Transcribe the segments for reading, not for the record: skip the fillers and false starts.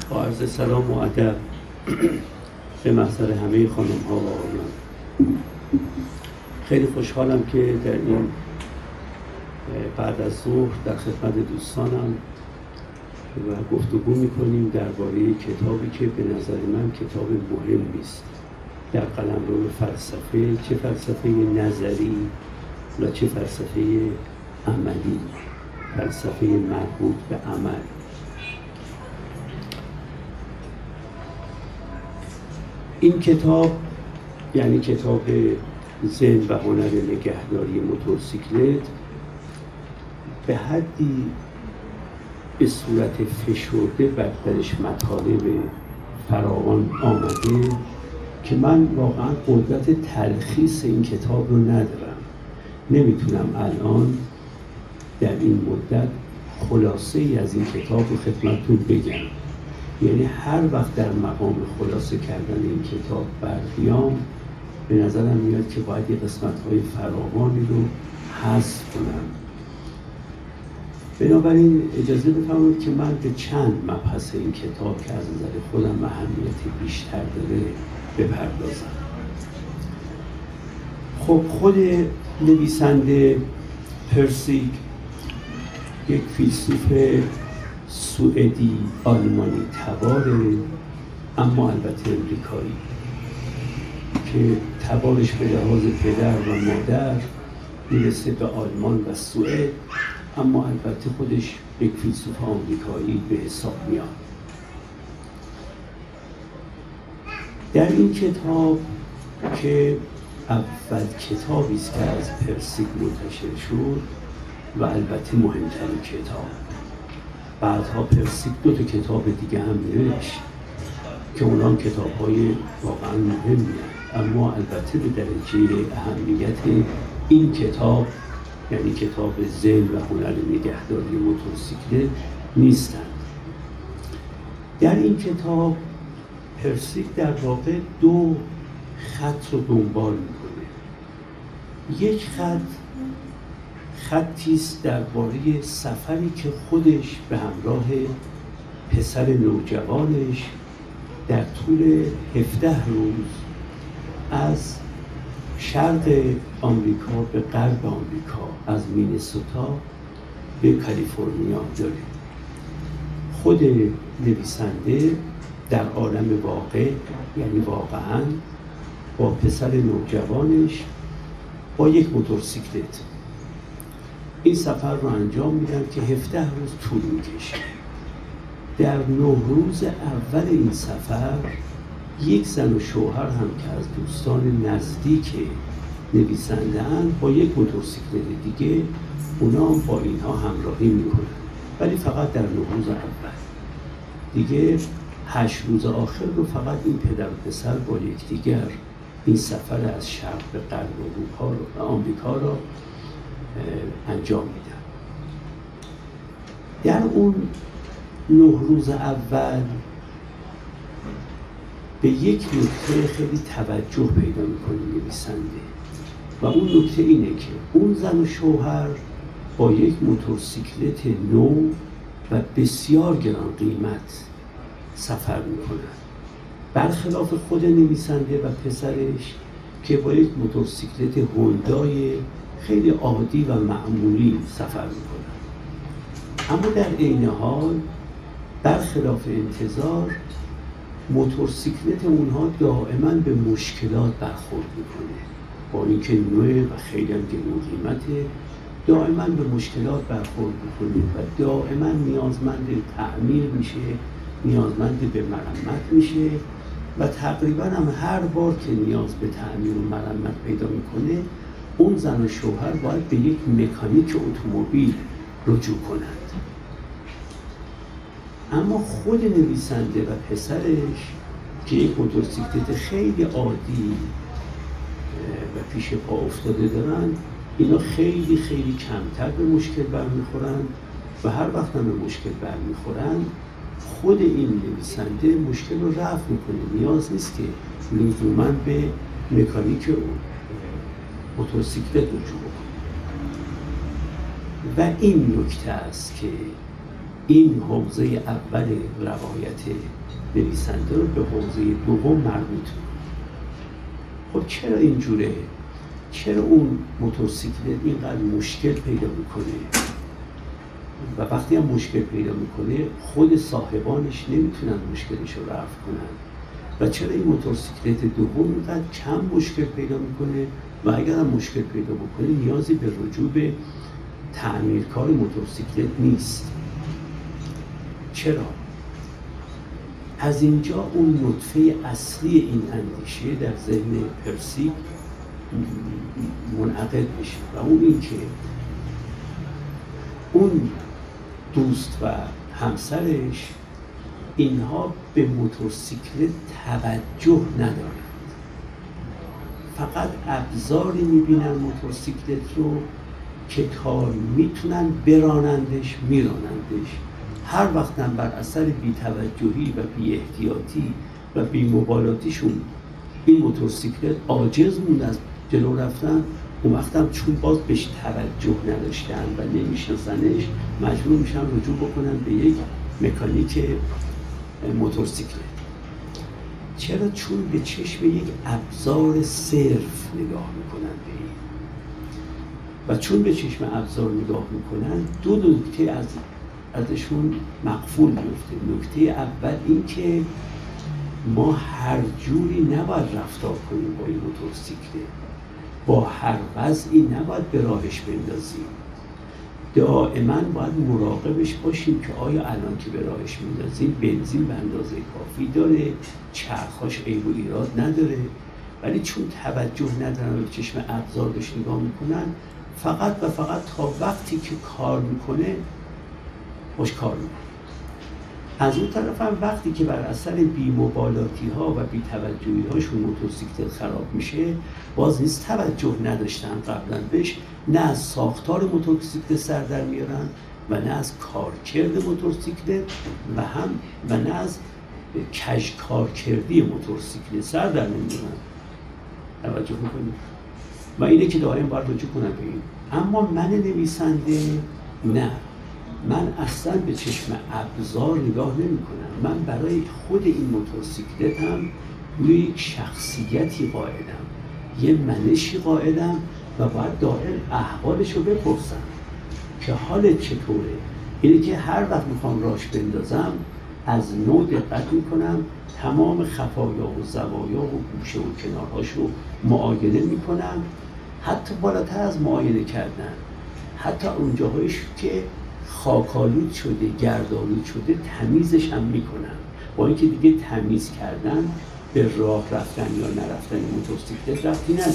با عرض سلام و ادب به محضر همه خانم ها و آقایان، خیلی خوشحالم که در این بعد از ظهر در خدمت دوستانم و گفتگو میکنیم درباره کتابی که به نظر من کتاب مهمی است در قلمرو فلسفه، چه فلسفه نظری و چه فلسفه عملی، فلسفه مربوط به عمل. این کتاب یعنی کتاب ذهن و هنر نگهداری موتورسیکلت به حدی به صورت فشرده بر درش مطالب فراوان آمده که من واقعا قدرت تلخیص این کتاب رو ندارم. نمیتونم الان در این مدت خلاصه ای از این کتاب رو خدمتتون بگم. یعنی هر وقت در مقام خلاصه کردن این کتاب برخیام به نظرم میاد که باید یه قسمت‌های فراوانی رو حذف کنم. بنابراین اجازه بفرمایید که من به چند مبحث این کتاب که از نظر خودم اهمیت بیشتر داره بپردازم. خب خود نویسنده پرسیک یک فیلسوف سوئدی آلمانی تباره، اما البته امریکایی که تبارش به لحاظ پدر و مادر میرسه به آلمان و سوئد، اما البته خودش یک فیلسوف آمریکایی به حساب میاد. در این کتاب که اول کتابی است که از پرسیک منتشر شد و البته مهمترین کتاب، بعدها پرسیک 2 کتاب دیگه هم نوشت که اونها کتاب‌های واقعا مهمی هستند، اما البته به درجه اهمیت این کتاب یعنی کتاب ذهن و هنر نگهداری موتورسیکلت نیستند. در این کتاب پرسیک در واقع 2 خط رو دنبال میکنه. یک خطی است درباره سفری که خودش به همراه پسر نوجوانش در طول 17 روز از شرق آمریکا به غرب آمریکا، از مینسوتا به کالیفرنیا داره. خود نویسنده در عالم واقع یعنی واقعاً با پسر نوجوانش با یک موتورسیکلت این سفر رو انجام میدن که 17 روز طول میکشه. در 9 روز اول این سفر یک زن و شوهر هم که از دوستان نزدیک نویسنده اند با یک موتورسیکلت دیگه اونا هم با اینها همراهی میکنن، ولی فقط در 9 روز اول. دیگه 8 روز آخر رو فقط این پدر و پسر با یکدیگر این سفر از شرق به غرب آمریکا رو انجام میدن. در اون 9 روز اول به یک نکته خیلی توجه پیدا میکنه نویسنده و اون نکته اینه که اون زن و شوهر با یک موتورسیکلت نو و بسیار گران قیمت سفر میکنن، برخلاف خود نویسنده و پسرش که با یک موتورسیکلت هوندای خیلی عادی و معمولی سفر میکنن. اما در عین حال برخلاف انتظار موتورسیکلت اونها دائما به مشکلات برخورد میکنه. با اینکه نوع و خیلی هم گران قیمته، دائما به مشکلات برخورد میکنه و دائما نیازمند تعمیر میشه، نیازمند به مرمت میشه و تقریبا هم هر بار که نیاز به تعمیر و مرمت پیدا میکنه اون زن و شوهر باید به یک مکانیک اتومبیل رجوع کنند. اما خود نویسنده و پسرش که یک موتورسیکلت خیلی عادی و پیش پا افتاده دارن، اینا خیلی خیلی کمتر به مشکل برمیخورن و هر وقت هم به مشکل برمیخورن خود این نویسنده مشکل رو رفع میکنه. نیاز نیست که لزوماً به مکانیک موتورسیکلت رجوع کنه. و این نکته است که این حوزه اول روایت نویسنده رو به حوزه دوم مربوط می‌کنه. خب چرا اینجوره؟ چرا اون موتورسیکلت اینقدر مشکل پیدا میکنه و وقتی هم مشکل پیدا میکنه خود صاحبانش نمیتونن مشکلش رو رفع کنن و چرا این موتورسیکلت دوم اینقدر کم مشکل پیدا میکنه و اگر هم مشکل پیدا بکنه نیازی به رجوع به تعمیرکار موتورسیکلت نیست؟ چرا؟ از اینجا اون نطفه اصلی این اندیشه در ذهن پرسی منعقد میشه و اون این که اون دوست و همسرش اینها به موتورسیکلت توجه ندارند، فقط ابزاری میبینن موتورسیکلت رو که تا میتونن برانندش میرانندش. هر وقت هم بر اثر بی‌توجهی و بی‌احتیاطی و بی‌مبالاتیشون این موتورسیکلت عاجز موند از جلو رفتن، اون وقت هم چون باز بهش توجه نداشتن و نمیشناسنش مجبور میشن رجوع بکنن به یک مکانیک موتورسیکلت. چرا؟ چون به چشم یک ابزار صرف نگاه میکنن به این و چون به چشم ابزار نگاه میکنن دو نکته ازشون مغفول میفته. نکته اول این که ما هر جوری نباید رفتار کنیم با این موتورسیکلت، با هر وضعی نباید به راهش بندازیم، دائما باید مراقبش باشیم که آیا الان که به راهش میندازیم بنزین به اندازه کافی داره، چرخاش عیب و ایراد نداره. ولی چون توجه ندارن و به چشم ابزار بهش نگاه میکنن، فقط و فقط تا وقتی که کار میکنه باش کار میکنه. از اون طرف هم وقتی که بر اثر بی‌مبالاتی ها و بی‌توجهی هاشون موتورسیکلت خراب میشه، باز نیست توجه نداشتن قبلا بهش، نه از ساختار موتورسیکلت سر در میارن و نه از کارکرد موتورسیکلت و نه از کج کارکردی موتورسیکلت سر در نمیارن. توجه میکنید؟ و اینه که دائم باید رجوع کنن به این. اما من نویسنده نه، من اصلا به چشم ابزار نگاه نمی کنم. من برای خود این موتورسیکلت هم روی یک شخصیتی قائلم، یه منشی قائلم و باید دائم احوالش رو بپرسم که حالت چطوره. اینه که هر وقت میخوام راش بندازم از نوع دقت میکنم، تمام خفایا و زوایا و گوشه و کنارهاش رو معاینه میکنم، حتی بالاتر از معاینه کردن، حتی اونجاهایش که خاکالود شده، گردالود شده تمیزش هم میکنم، با اینکه دیگه تمیز کردن به راه رفتن یا نرفتن موتورسیکلت ربطی نداره.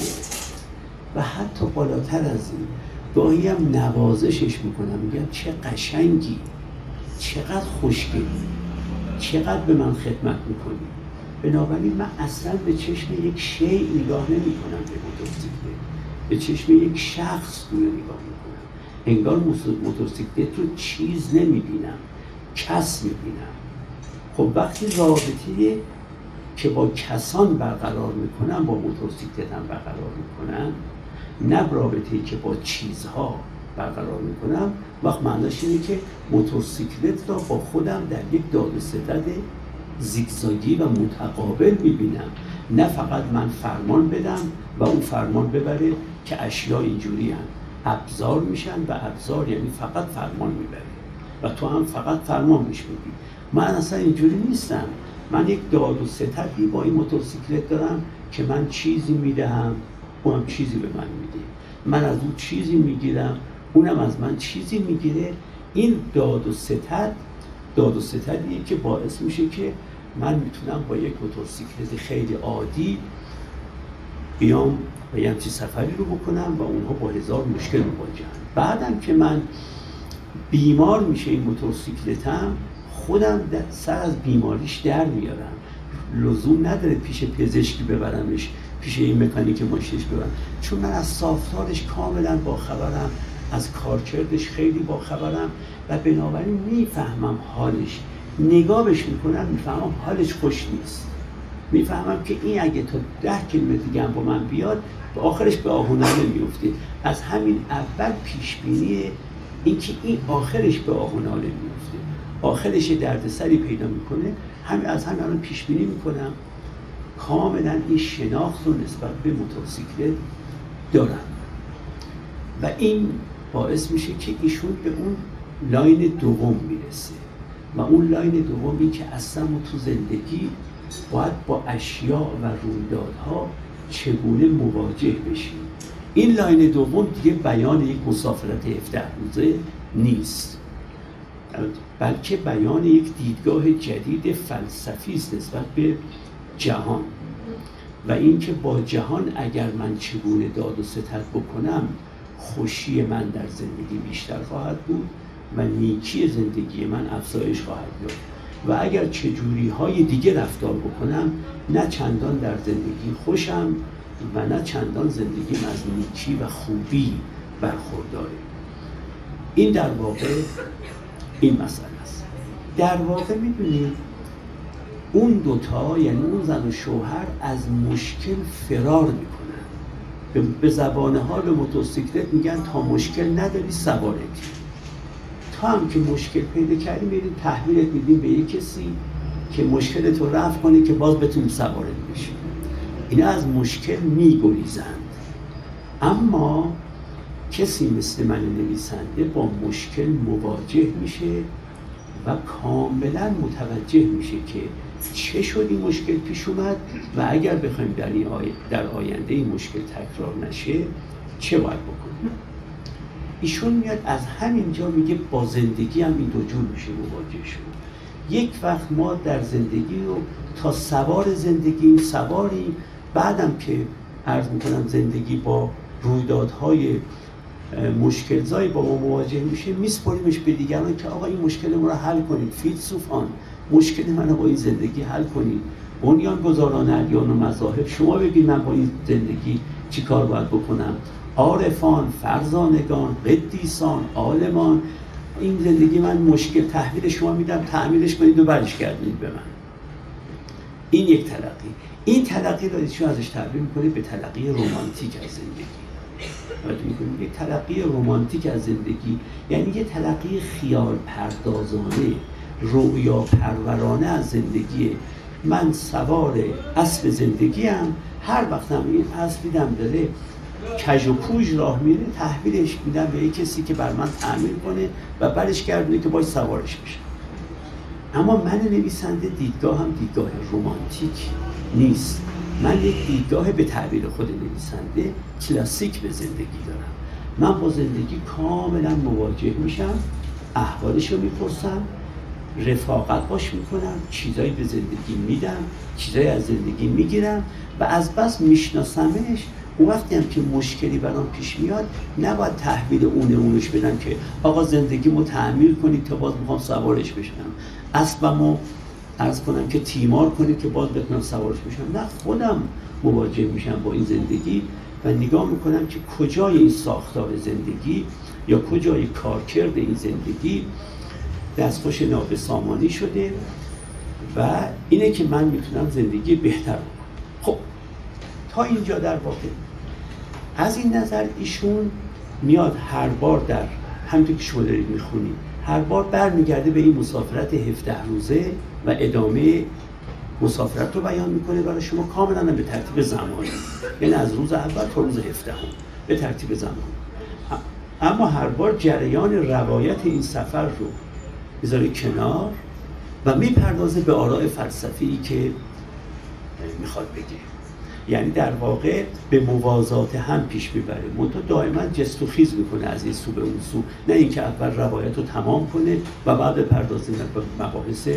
و حتی بالاتر از این گاهی هم نوازشش میکنم، میگم چه قشنگی، چقدر خوشگلی، چقدر به من خدمت میکنی. بنابراین من اصلا به چشم یک شیء نگاه نمیکنم به موتورسیکلت، به چشم یک شخص رو نگاه میکنم. انگار موتورسیکلت رو چیز نمیبینم، کس میبینم. خب وقتی رابطه که با کسان برقرار میکنم با موتورسیکلت هم برقرار میکنم، نه رابطه‌ای که با چیزها برقرار میکنم، وقت معناش اینه که موتورسیکلت را با خودم در یک داد و ستد زیگزاگی و متقابل میبینم، نه فقط من فرمان بدم و اون فرمان ببره که اشیا اینجوری هم ابزار میشن و ابزار یعنی فقط فرمان میبره و تو هم فقط فرمان میش میدی. من اصلا اینجوری نیستم. من یک داد و ستدی با این موتورسیکلت دارم که من چیزی میدهم، اونم چیزی به من میده، من از اون چیزی میگیرم، اونم از من چیزی میگیره. این داد و ستدیه که باعث میشه که من میتونم با یک موتورسیکلت خیلی عادی بیام و یه همچین سفری رو بکنم و اونها با هزار مشکل مواجهن. بعدم که من بیمار میشه این موتورسیکلتم، خودم سر از بیماریش در میارم. لزوم نداره پیش پزشکی ببرمش، پیش این مکانیک ماشینش ببرم، چون من از ساختارش کاملا باخبرم، از کارکردش خیلی باخبرم و بنابراین میفهمم حالش. نگاهش میکنم میفهمم حالش خوش نیست، میفهمم که این اگه تا 10 کیلومتر دیگه هم با من بیاد به آخرش به آهوناله میفته. از همین اول پیش بینی این که این آخرش به آهوناله میفته. آخرش دردسری پیدا میکنه. از همین الان پیش بینی میکنم کاملا این شناخت رو نسبت به موتورسیکلت دارن و این باعث میشه که ایشون به اون لاین دوم میرسه و اون لاین دومی که اصلا ما تو زندگی باید با اشیاء و رویدادها چگونه مواجه بشیم. این لاین دوم دیگه بیان یک مسافرت 17 روزه نیست، بلکه بیان یک دیدگاه جدید فلسفی است نسبت به جهان و اینکه با جهان اگر من چگونه داد و ستد بکنم خوشی من در زندگی بیشتر خواهد بود و نیکی زندگی من افزایش خواهد یافت و اگر چجوری های دیگه رفتار بکنم نه چندان در زندگی خوشم و نه چندان زندگیم از نیکی و خوبی برخورداره. این در واقع این مسئله است. در واقع میدونید اون دوتا یعنی اون زن و شوهر از مشکل فرار میکنن. به زبان حال موتورسیکلت میگن تا مشکل نداری سوارتی. تا هم که مشکل پیدا کردی میرید تحویلت میدیم به یک کسی که مشکلت رو رفع کنه که باز بتونیم سوارت بشیم. اینا از مشکل میگریزند. اما کسی مثل من نویسنده با مشکل مواجه میشه و کاملا متوجه میشه که چه شد این مشکل پیش اومد و اگر بخوایم در آینده این مشکل تکرار نشه چه باید بکنیم. ایشون میاد از همینجا میگه با زندگی هم این دو جور میشه مواجه شد. یک وقت ما در زندگی رو تا سوار زندگی سواریم، بعدم که عرض میکنم زندگی با رویدادهای مشکلزایی با ما مواجه میشه میسپاریمش به دیگران که آقا این مشکل ما رو حل کنید، فیلسوفان مشکل من رو با این زندگی حل کنید، بنیانگذاران ادیان و مذاهب شما بگید من با این زندگی چی کار باید بکنم، عارفان، فرزانگان، قدیسان، عالمان، این زندگی من مشکل تحویل شما میدم تعمیلش کنید و برش گردونید به من. این یک تلقی. این تلقی رو ایشون ازش تعبیر میکنه به تلقی رمانتیک از زندگی. یک تلقی رمانتیک از زندگی یعنی یه تلقی خیال پردازانه، رؤیا پرورانه از زندگی. من سوار اسب زندگیم، هر وقتم این اسب دیدم داره کج و کوژ راه میره تحویلش میدم به یک کسی که بر من تعمیر کنه و برش گردونه که باید سوارش بشه. اما من نویسنده دیدگاه هم دیدگاه رمانتیک نیست. من یک دیدگاه به تعبیر خود نویسنده کلاسیک به زندگی دارم. من با زندگی کاملا مواجه میشم، احوالش رو میپرسم، رفاقت باش میکنم، چیزایی به زندگی میدم، چیزایی از زندگی میگیرم و از بس میشناسمش. اون وقتی هم که مشکلی برام پیش میاد نباید تحویل اونش بدم که آقا زندگیمو تعمیر کنید تا باز میخوام سوارش بشم، اسبمو عرض کنم که تیمار کنید که باز بتونم سوارش بشم. نه، خودم مواجه میشم با این زندگی و نگاه میکنم که کجای این ساختار زندگی یا کجای کارکرد این زندگی دستخوش نابسامانی شده و اینه که من میتونم زندگی بهتر بکنم. خب تا اینجا در واقع از این نظر ایشون میاد هر بار در همونطور که شما دارید میخونید هر بار برمیگرده به این مسافرت 17 روزه و ادامه مسافرت رو بیان میکنه برای شما کاملا به ترتیب زمانی، یعنی از روز اول تا روز 17 به ترتیب زمانی. اما هر بار جریان روایت این سفر رو میذاره کنار و میپردازه به آراء فلسفی که میخواد بگه. یعنی در واقع به موازات هم پیش میبره، منتها دائما جست و خیز میکنه از این سو به اون سو، نه اینکه اول روایت رو تمام کنه و بعد بپردازه به مباحث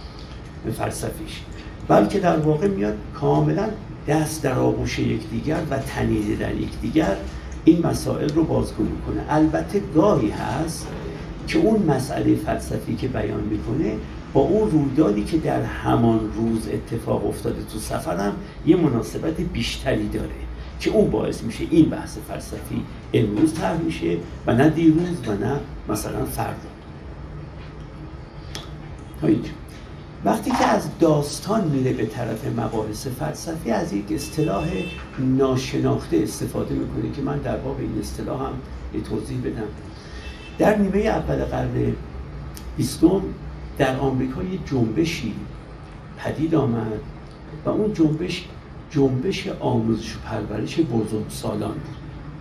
فلسفیش، بلکه در واقع میاد کاملا دست در آغوش یکدیگر و تنیده در یکدیگر این مسائل رو بازگو میکنه. البته گاهی هست که اون مسئله فلسفی که بیان میکنه با اون رویدادی که در همان روز اتفاق افتاده تو سفرم یه مناسبت بیشتری داره که اون باعث میشه این بحث فلسفی امروز طرح میشه و نه دیروز و نه مثلا فردا. تا اینجا وقتی که از داستان میره به طرف مباحث فلسفی از یک اصطلاح ناشناخته استفاده میکنه که من در باب این اصطلاح هم یه توضیح بدم. در نیمه اول قرن 20 در آمریکا یه جنبشی پدید آمد و اون جنبش آموزش و پرورش بزرگسالان بود.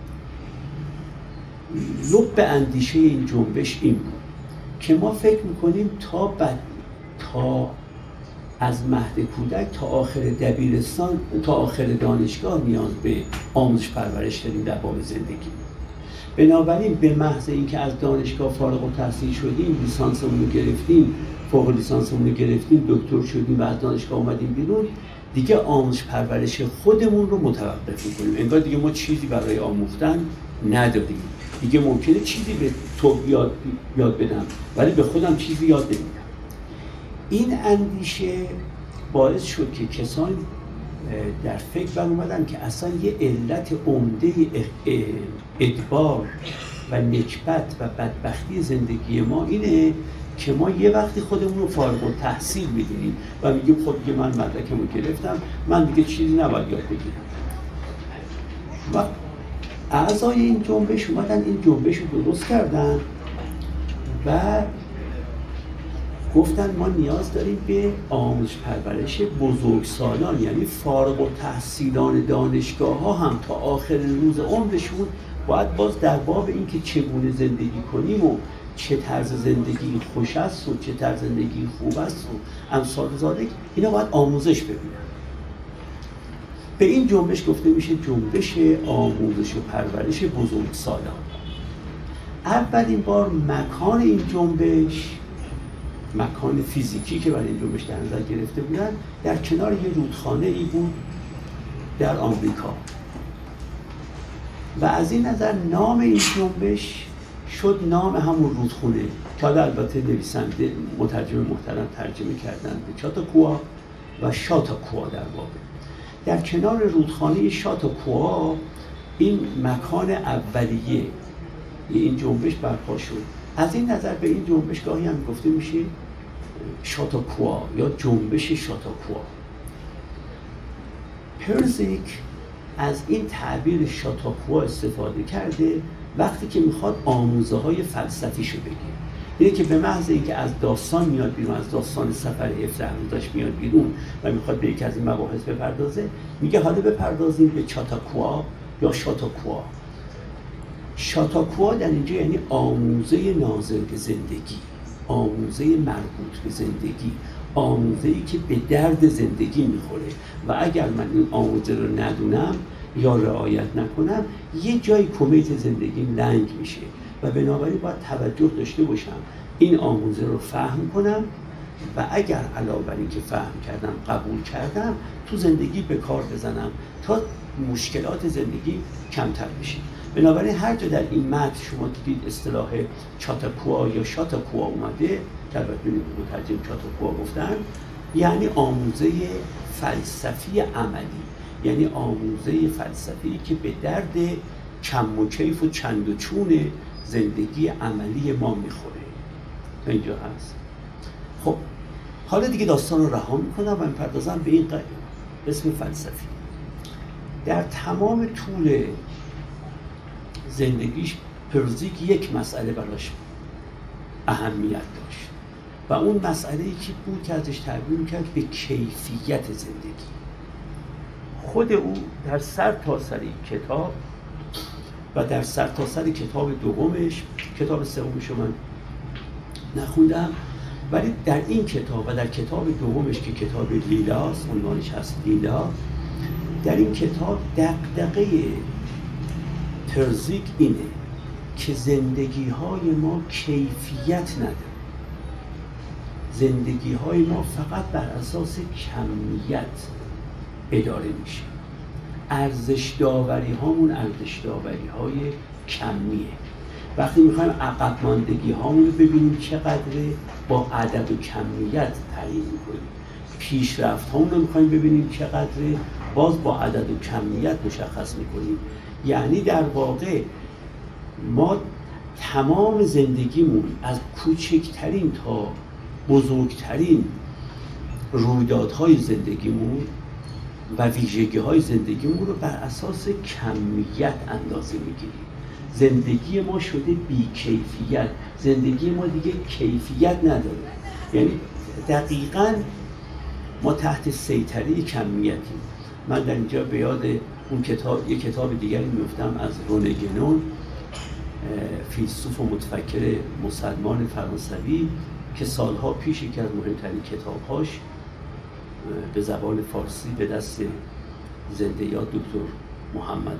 لب اندیشه این جنبش این بود که ما فکر میکنیم تا از مهد کودک تا آخر دبیرستان تا آخر دانشگاه نیاز به آموزش پرورش داریم در باب زندگی. بنابراین به محض اینکه از دانشگاه فارغ التحصیل شدیم، لیسانسمون رو گرفتیم، فوق لیسانسمون رو گرفتیم، دکتر شدیم و از دانشگاه اومدیم بیرون، دیگه آموزش پرورش خودمون رو متوقف می‌کنیم. انگار دیگه ما چیزی برای آموختن نداریم. دیگه ممکنه چیزی به تو یاد بدم ولی به خودم چیزی یاد نمیدم. این اندیشه باعث شد که کسانی در فکر بر اومدن که اصلا یه علت عمده ادبار و نکبت و بدبختی زندگی ما اینه که ما یه وقتی خودمون رو فارغ التحصیل می‌دونیم و میگیم خب دیگه من مدرکمو گرفتم، من دیگه چیزی نباید یاد بگیرم. و اعضای این جنبش اومدن این جنبش رو درست کردن و گفتن ما نیاز داریم به آموزش پرورش بزرگسالان، یعنی فارغ التحصیلان دانشگاه ها هم تا آخر روز عمرشون باید باز در باب این که چگونه زندگی کنیم و چه طرز زندگی خوش است و چه طرز زندگی خوب است و امثال ذالک اینا باید آموزش ببینن. به این جنبش گفته میشه جنبش آموزش و پرورش بزرگسالان. اولین بار مکان این جنبش، مکان فیزیکی که برای این جنبش در نظر گرفته بودن، در کنار یه رودخانه ای بود در آمریکا و از این نظر نام این جنبش شد نام همون رودخونه که البته نویسنده مترجم محترم ترجمه کردن به چاتاکووا و شاتاکووا. در واقع در کنار رودخانه شاتاکووا این مکان اولیه این جنبش برپا شد. از این نظر به این جنبش گاهی هم گفته میشه شاتاکووا یا جنبش شاتاکووا. پرزیک از این تعبیر شاتاکووا استفاده کرده وقتی که میخواد آموزه های فلسفیشو بگه. اینه که به محض اینکه از داستان میاد بیرون، از داستان سفر 17 روزش میاد بیرون و میخواد به یکی از این مباحث بپردازه، میگه حالا بپردازیم به چاتاکووا یا شاتاکووا. شاتاکووا در اینجا یعنی آموزه ناظر به زندگی، آموزه مربوط به زندگی، آموزه‌ای که به درد زندگی میخوره و اگر من این آموزه رو ندونم یا رعایت نکنم یه جای کمیت زندگیم لنگ میشه و بنابراین باید توجه داشته باشم این آموزه رو فهم کنم و اگر علاوه بر این که فهم کردم قبول کردم تو زندگی به کار بزنم تا مشکلات زندگی کمتر بشه. بنابراین هر جا در این متن شما دیدید اصطلاح چاتاکووا یا شاتاکووا اومده، که البته مترجم چاتاکووا گفتن، یعنی آموزه فلسفی عملی، یعنی آموزه فلسفی که به درد کم و کیف و چند و چون زندگی عملی ما میخوره. اینجا هست. خب حالا دیگه داستان رو رها میکنم و میپردازم به این اسم فلسفی. در تمام طول زندگیش پرزیک یک مسئله براش اهمیت داشت و اون مسئله‌ای که بود که ازش تعبیر می‌کرد به کیفیت زندگی. خود او در سرتاسر کتاب و در سرتاسر کتاب دومش، کتاب سومش رو من نخوندم، ولی در این کتاب و در کتاب دومش که کتاب لیلاست، عنوانش هست لیلا، در این کتاب دغدغه پرزیک اینه که زندگی‌های ما کیفیت نداره. زندگی‌های ما فقط بر اساس کمیت اداره میشه. ارزش داوری هامون ارزش داوری های کمیه. وقتی میخوایم عقب ماندگی هامون رو ببینیم چقدره، با عدد و کمیت تعیین میکنیم. پیشرفت هامون رو میخوایم ببینیم چقدره، باز با عدد و کمیت مشخص میکنیم. یعنی در واقع ما تمام زندگیمون از کوچکترین تا بزرگترین رویدادهای زندگیمون و ویژگی‌های زندگیمون رو بر اساس کمیت اندازه میگیریم. زندگی ما شده بی‌کیفیت، زندگی ما دیگه کیفیت نداره. یعنی دقیقاً ما تحت سیطره کمیتی. من در اینجا به یاد اون کتاب، یک کتاب دیگری میفتم از رونه گنون، فیلسوف و متفکر مسلمان فرانسوی که سالها پیش یکی از مهمترین کتابهاش به زبان فارسی به دست زنده یاد دکتر محمد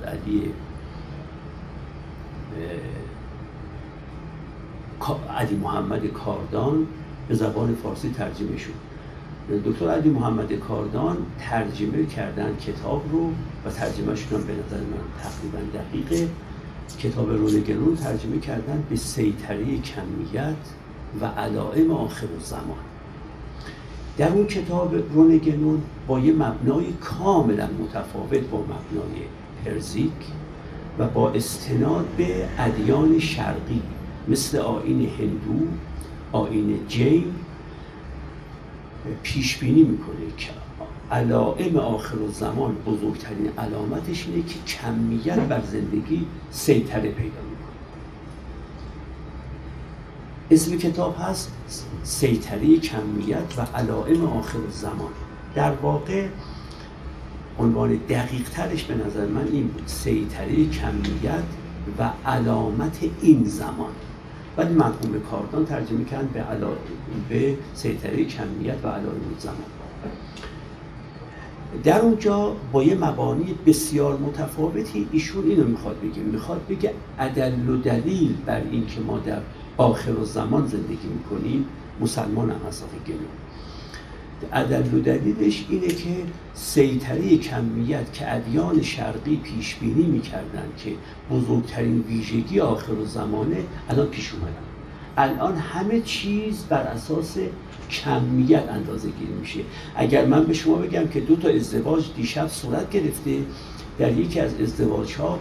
علی محمد کاردان به زبان فارسی ترجمه شد. دکتر علی محمد کاردان ترجمه کردن کتاب رو و ترجمهشون به نظر من تقریبا دقیقه. کتاب رونه گنون ترجمه کردن به سیطره کمیت و علائم آخر الزمان. در اون کتاب رونه گنون با یه مبنای کاملا متفاوت با مبنای پرزیک و با استناد به ادیان شرقی مثل آیین هندو، آیین جین پیش بینی میکنه که علائم آخر الزمان بزرگترین علامتش اینه که کمیت بر زندگی سیطره پیدا میکنه. اسم کتاب هست سیطره کمیت و علائم آخر الزمان. در واقع عنوان دقیق ترش به نظر من این بود: سیطره کمیت و علامت این زمان. ولی مرحوم کاردان ترجمه کردن به سیطره کمیت و علائم زمان. در اونجا با یه مبانی بسیار متفاوتی ایشون اینو میخواد بگه. میخواد بگه ادل و دلیل بر این که ما در آخر الزمان زندگی میکنیم، مسلمان هم هست آخه گلو، ادل و دلیلش اینه که سیطره کمیت که ادیان شرقی پیش بینی میکردن که بزرگترین ویژگی آخر الزمانه الان پیش اومدن. الان همه چیز بر اساس کمیت اندازه گیری میشه. اگر من به شما بگم که 2 تا ازدواج دیشب صورت گرفته، در یکی از ازدواج‌ها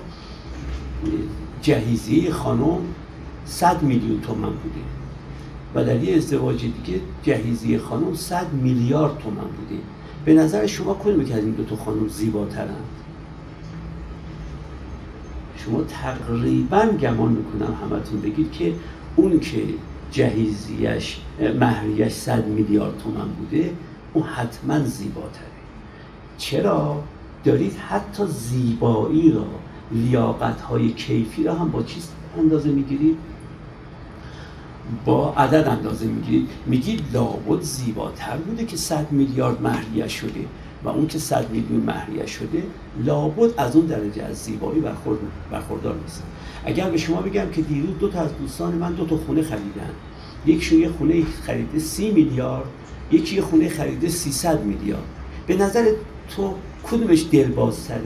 جهیزیه خانم 100 میلیون تومان بوده و در یه ازدواج دیگه جهیزیه خانم 100 میلیارد تومان بوده، به نظر شما کدومی که از این 2 تا خانم زیباترند؟ شما تقریباً گمان میکنم همتون بگید که اون که جهیزیش مهریش 100 میلیارد تومان بوده اون حتما زیباتره. چرا؟ دارید حتی زیبایی را، لیاقت‌های کیفی را هم با چیز اندازه میگیرید؟ با عدد اندازه میگیرید. میگید لابد زیباتر بوده که 100 میلیارد مهریه شده و اون که 100 میلیون مهریه شده لابد از اون درجه از زیبایی برخوردار نیست. اگر به شما بگم که دیروز 2 تا از دوستان من 2 تا خونه خریدن، یکیشون یه خونه خریده 30 میلیارد، یکی یه خونه خریده 300 میلیارد، به نظر تو کدومش دلبازتره؟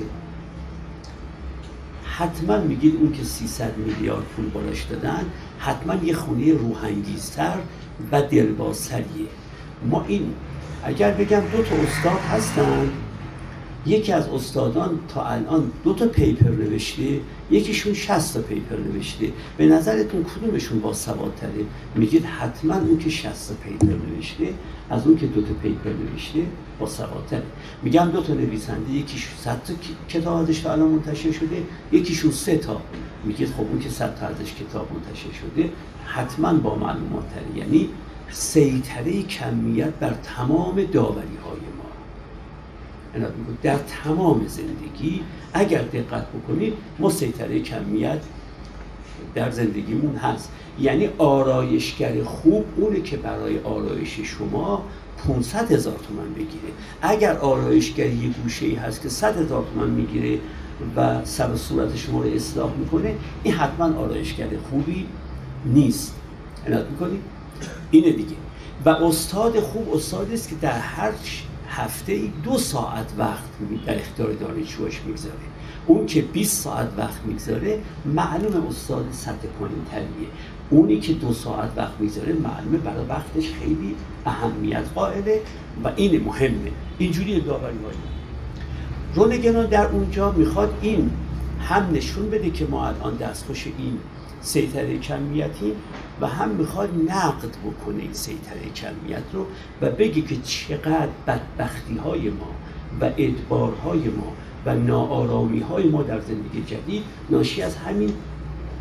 حتما میگید اون که 300 میلیارد پول بالاش دادن حتما یه خونه روح‌انگیزتر و دلبازتریه. ما این اگر بگم 2 تا استاد هستن، یکی از استادان تا الان 2 تا پیپر نوشته، یکیشون 60 تا پیپر نوشته، به نظرتون کدومشون باسوادتره؟ میگید حتما اون که 60 تا پیپر نوشته از اون که 2 تا پیپر نوشته باسوادتره. میگم 2 تا نویسنده، یکیش 100 تا کتاب ازش تا الان منتشر شده، یکیشون 3 تا، میگید خب اون که 100 تا ازش کتاب منتشر شده حتما با معلومات تره. یعنی سیطره کمیت بر تمام داوری‌های ما. در تمام زندگی اگر دقت بکنید ما سیطره کمیت در زندگیمون هست. یعنی آرایشگر خوب اونه که برای آرایش شما 500,000 تومان بگیره. اگر آرایشگر یه گوشه‌ای هست که 100,000 تومان میگیره و سر و صورت شما رو اصلاح میکنه، این حتما آرایشگر خوبی نیست. عنایت میکنید؟ اینه دیگه. و استاد خوب استادی است که در هر هفته 2 ساعت وقت در اختیار دانشجوهاش میگذاره. اون که 20 ساعت وقت میگذاره معلومه استاد سطح پایین‌تریه. اونی که 2 ساعت وقت میگذاره معلومه برای وقتش خیلی اهمیت قائله و این مهمه. اینجوری داوری‌های رونه گنون در اونجا میخواد این هم نشون بده که ما الان دستخوش این سیطره کمیتی و هم میخواد نقد بکنه این سیطره کمیت رو و بگه که چقدر بدبختی‌های ما و ادبارهای ما و ناآرامی‌های ما در زندگی جدید ناشی از همین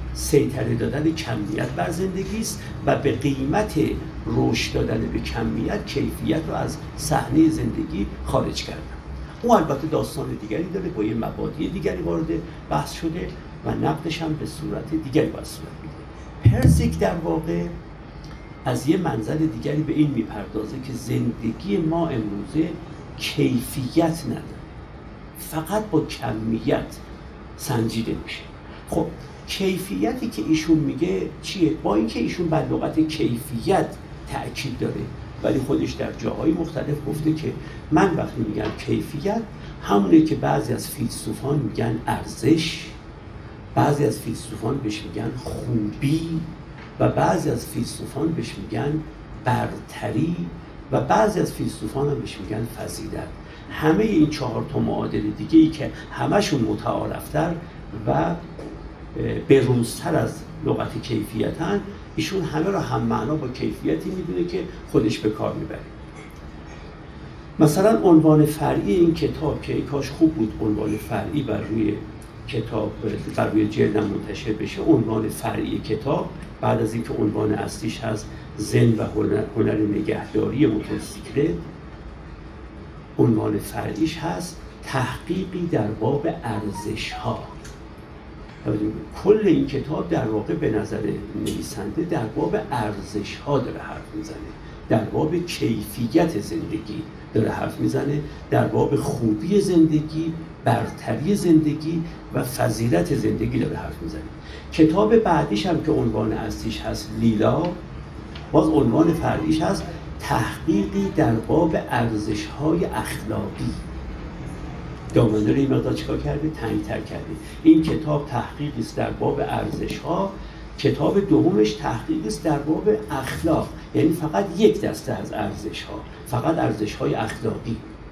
سیطره دادن کمیت بر زندگی است و به قیمت رشد دادن به کمیت کیفیت رو از صحنه زندگی خارج کردن. اون البته داستان دیگری داره، با یه مبادی دیگری وارد بحث شده و نقدش هم به صورت دیگری باید صورت میگیره. پرزیک در واقع از یه منظر دیگری به این میپردازه که زندگی ما امروزه کیفیت نداره، فقط با کمیت سنجیده میشه. خب کیفیتی که ایشون میگه چیه؟ با اینکه ایشون بر لغت کیفیت تأکید داره، ولی خودش در جاهای مختلف گفته که من وقتی میگم کیفیت همونه که بعضی از فیلسوفان میگن ارزش، بعضی از فیلسوفان بهش میگن خوبی و بعضی از فیلسوفان بهش میگن برتری و بعضی از فیلسوفان هم بهش میگن فضیلت. همه این 4 تا معادل دیگه ای که همشون متعارفتر و بروزتر از لغت کیفیتن، ایشون همه رو هم معنا با کیفیتی میدونه که خودش به کار میبره. مثلا عنوان فرعی این کتاب که کاش خوب بود عنوان فرعی بر روی کتاب بر روی جلد منتشر بشه، عنوان فرعی کتاب بعد از اینکه عنوان اصلیش هست زن و هنر نگهداری موتورسیکلت، عنوان فرعیش هست تحقیقی در باب ارزش‌ها. کل این کتاب در واقع به نظر نویسنده در باب ارزش‌ها داره حرف میزنه، در باب کیفیت زندگی داره حرف میزنه، در باب خوبی زندگی، برتری زندگی و فضیلت زندگی داره حرف میزنه. کتاب بعدیش هم که عنوان اصلیش هست لیلا، باز عنوان فرعیش هست تحقیقی در باب ارزش‌های اخلاقی. دامنه رو این مقدار چیکار کرده؟ تنگ‌تر کرده. این کتاب تحقیقی است در باب ارزش‌ها، کتاب دومش تحقیقی است در باب اخلاق، یعنی فقط یک دسته از ارزش‌ها، فقط ارزش‌های اخلاقی.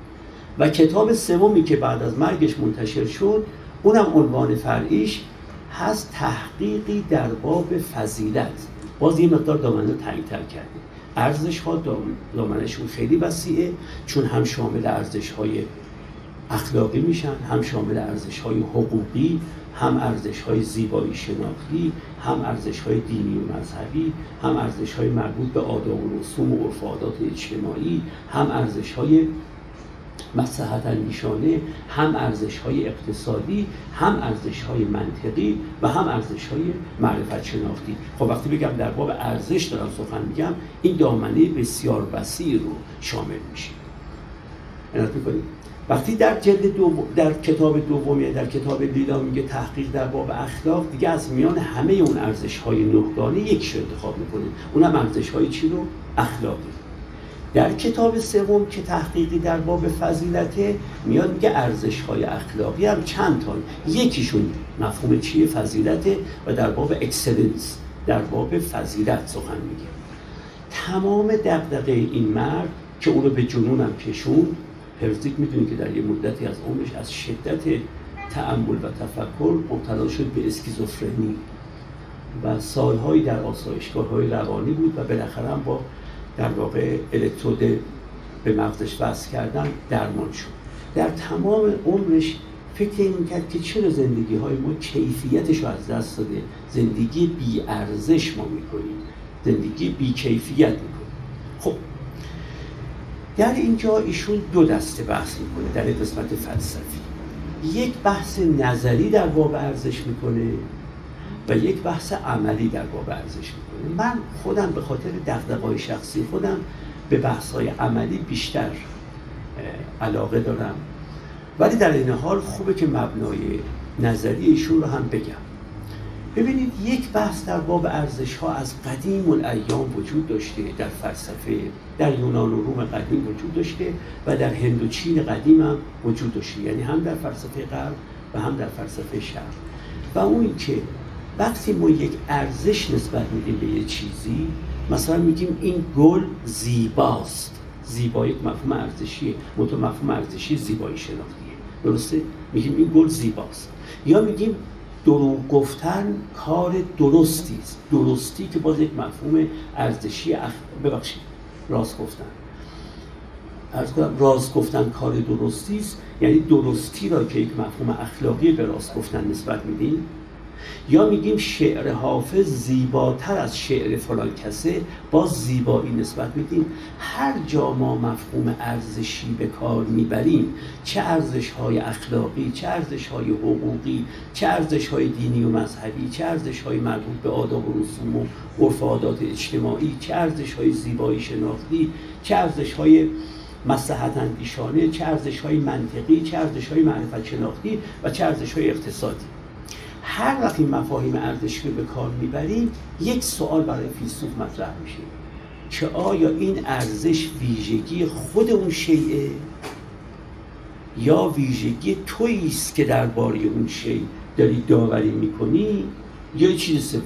و کتاب سومی که بعد از مرگش منتشر شد، اونم عنوان فرعیش هست تحقیقی در باب فضیلت. باز این مقدار دامنه رو تنگ‌تر کرده. ارزش‌ها دامنه‌شون خیلی وسیعه، چون هم شامل ارزش‌های اخلاقی میشن، هم شامل ارزش‌های حقوقی، هم ارزش‌های زیبایی شناختی، هم ارزش‌های دینی و مذهبی، هم ارزش‌های مربوط به آداب و رسوم و عرف و عادات اجتماعی، هم ارزش‌های مصلحت اندیشانه، هم ارزش‌های اقتصادی، هم ارزش‌های منطقی و هم ارزش‌های معرفت شناختی. خب وقتی بگم در باب ارزش دارم سخن میگم، این دامنه بسیار وسیع رو شامل میشه. عنایت می‌کنید؟ وقتی در جلد در کتاب دوم یا در کتاب لیلا میگه تحقیق در باب اخلاق، دیگه از میان همه اون ارزش‌های نهگانه یک رو انتخاب می‌کنه. اونم ارزش‌های چی رو؟ اخلاقی. در کتاب سوم که تحقیقی در باب فضیلته، میاد میگه ارزش‌های اخلاقی هم چند تا، یکیشون مفهوم چیه؟ فضیلته و در باب اکسلنس، در باب فضیلت سخن میگه. تمام دغدغه این مرد که اون رو به جنون هم کشوند، پرزیک میدونی که در یه مدتی از عمرش از شدت تأمل و تفکر مبتلا شد به اسکیزوفرنی و سالهایی در آسایشگاه‌های روانی بود و بالاخره هم با در واقع الکترود به مغزش وصل کردن درمان شد. در تمام عمرش فکر این کرد که چرا زندگی‌های ما کیفیتش رو از دست داده، زندگی بی ارزش ما می‌کنیم، زندگی بی کیفیت می‌کنیم. خب در اینجا ایشون دو دسته بحث میکنه در قسمت فلسفی. یک بحث نظری در باب ارزش میکنه و یک بحث عملی در باب ارزش میکنه. من خودم به خاطر دغدغه‌های شخصی خودم به بحث‌های عملی بیشتر علاقه دارم، ولی در این حال خوبه که مبنای نظری ایشون رو هم بگم. ببینید، یک بحث در باب ارزش‌ها از قدیم الایام وجود داشته، در فلسفه در یونان و روم قدیم وجود داشته و در هند و چین قدیم هم وجود داشته، یعنی هم در فلسفه غرب و هم در فلسفه شرق. و اون که وقتی ما یک ارزش نسبت میدیم به یک چیزی، مثلا میگیم این گل زیباست، زیبایی یک مفهوم ارزشیه، مفهوم ارزشی زیبایی شناختیه، درسته؟ میگیم این گل زیباست. یا میگیم دروغ گفتن کار درستی است، درستی که باز یک مفهوم ارزشی راست گفتن. راست گفتن کار درستی است، یعنی درستی را که یک مفهوم اخلاقی به راست گفتن نسبت میدیم، یا میگیم شعر حافظ زیباتر از شعر فلان کسه، باز زیبایی نسبت میدیم. هر جا ما مفهوم ارزشی به کار میبریم، چه ارزش‌های اخلاقی، چه ارزش‌های حقوقی، چه ارزش‌های دینی و مذهبی، چه ارزش‌های مربوط به آداب و رسوم و عرف و عادات اجتماعی، چه ارزش‌های زیبایی شناختی، چه ارزش‌های مصلحت اندیشانه، چه ارزش‌های منطقی، چه ارزش‌های معرفت شناختی و چه ارزش‌های اقتصادی. هر وقت این مفاهیم ارزشی رو به کار میبریم، یک سوال برای فیلسوف مطرح میشه که آیا این ارزش ویژگی خود اون شیء یا ویژگی تویی است که درباره اون شیء داری داوری میکنی یا چیز سوم.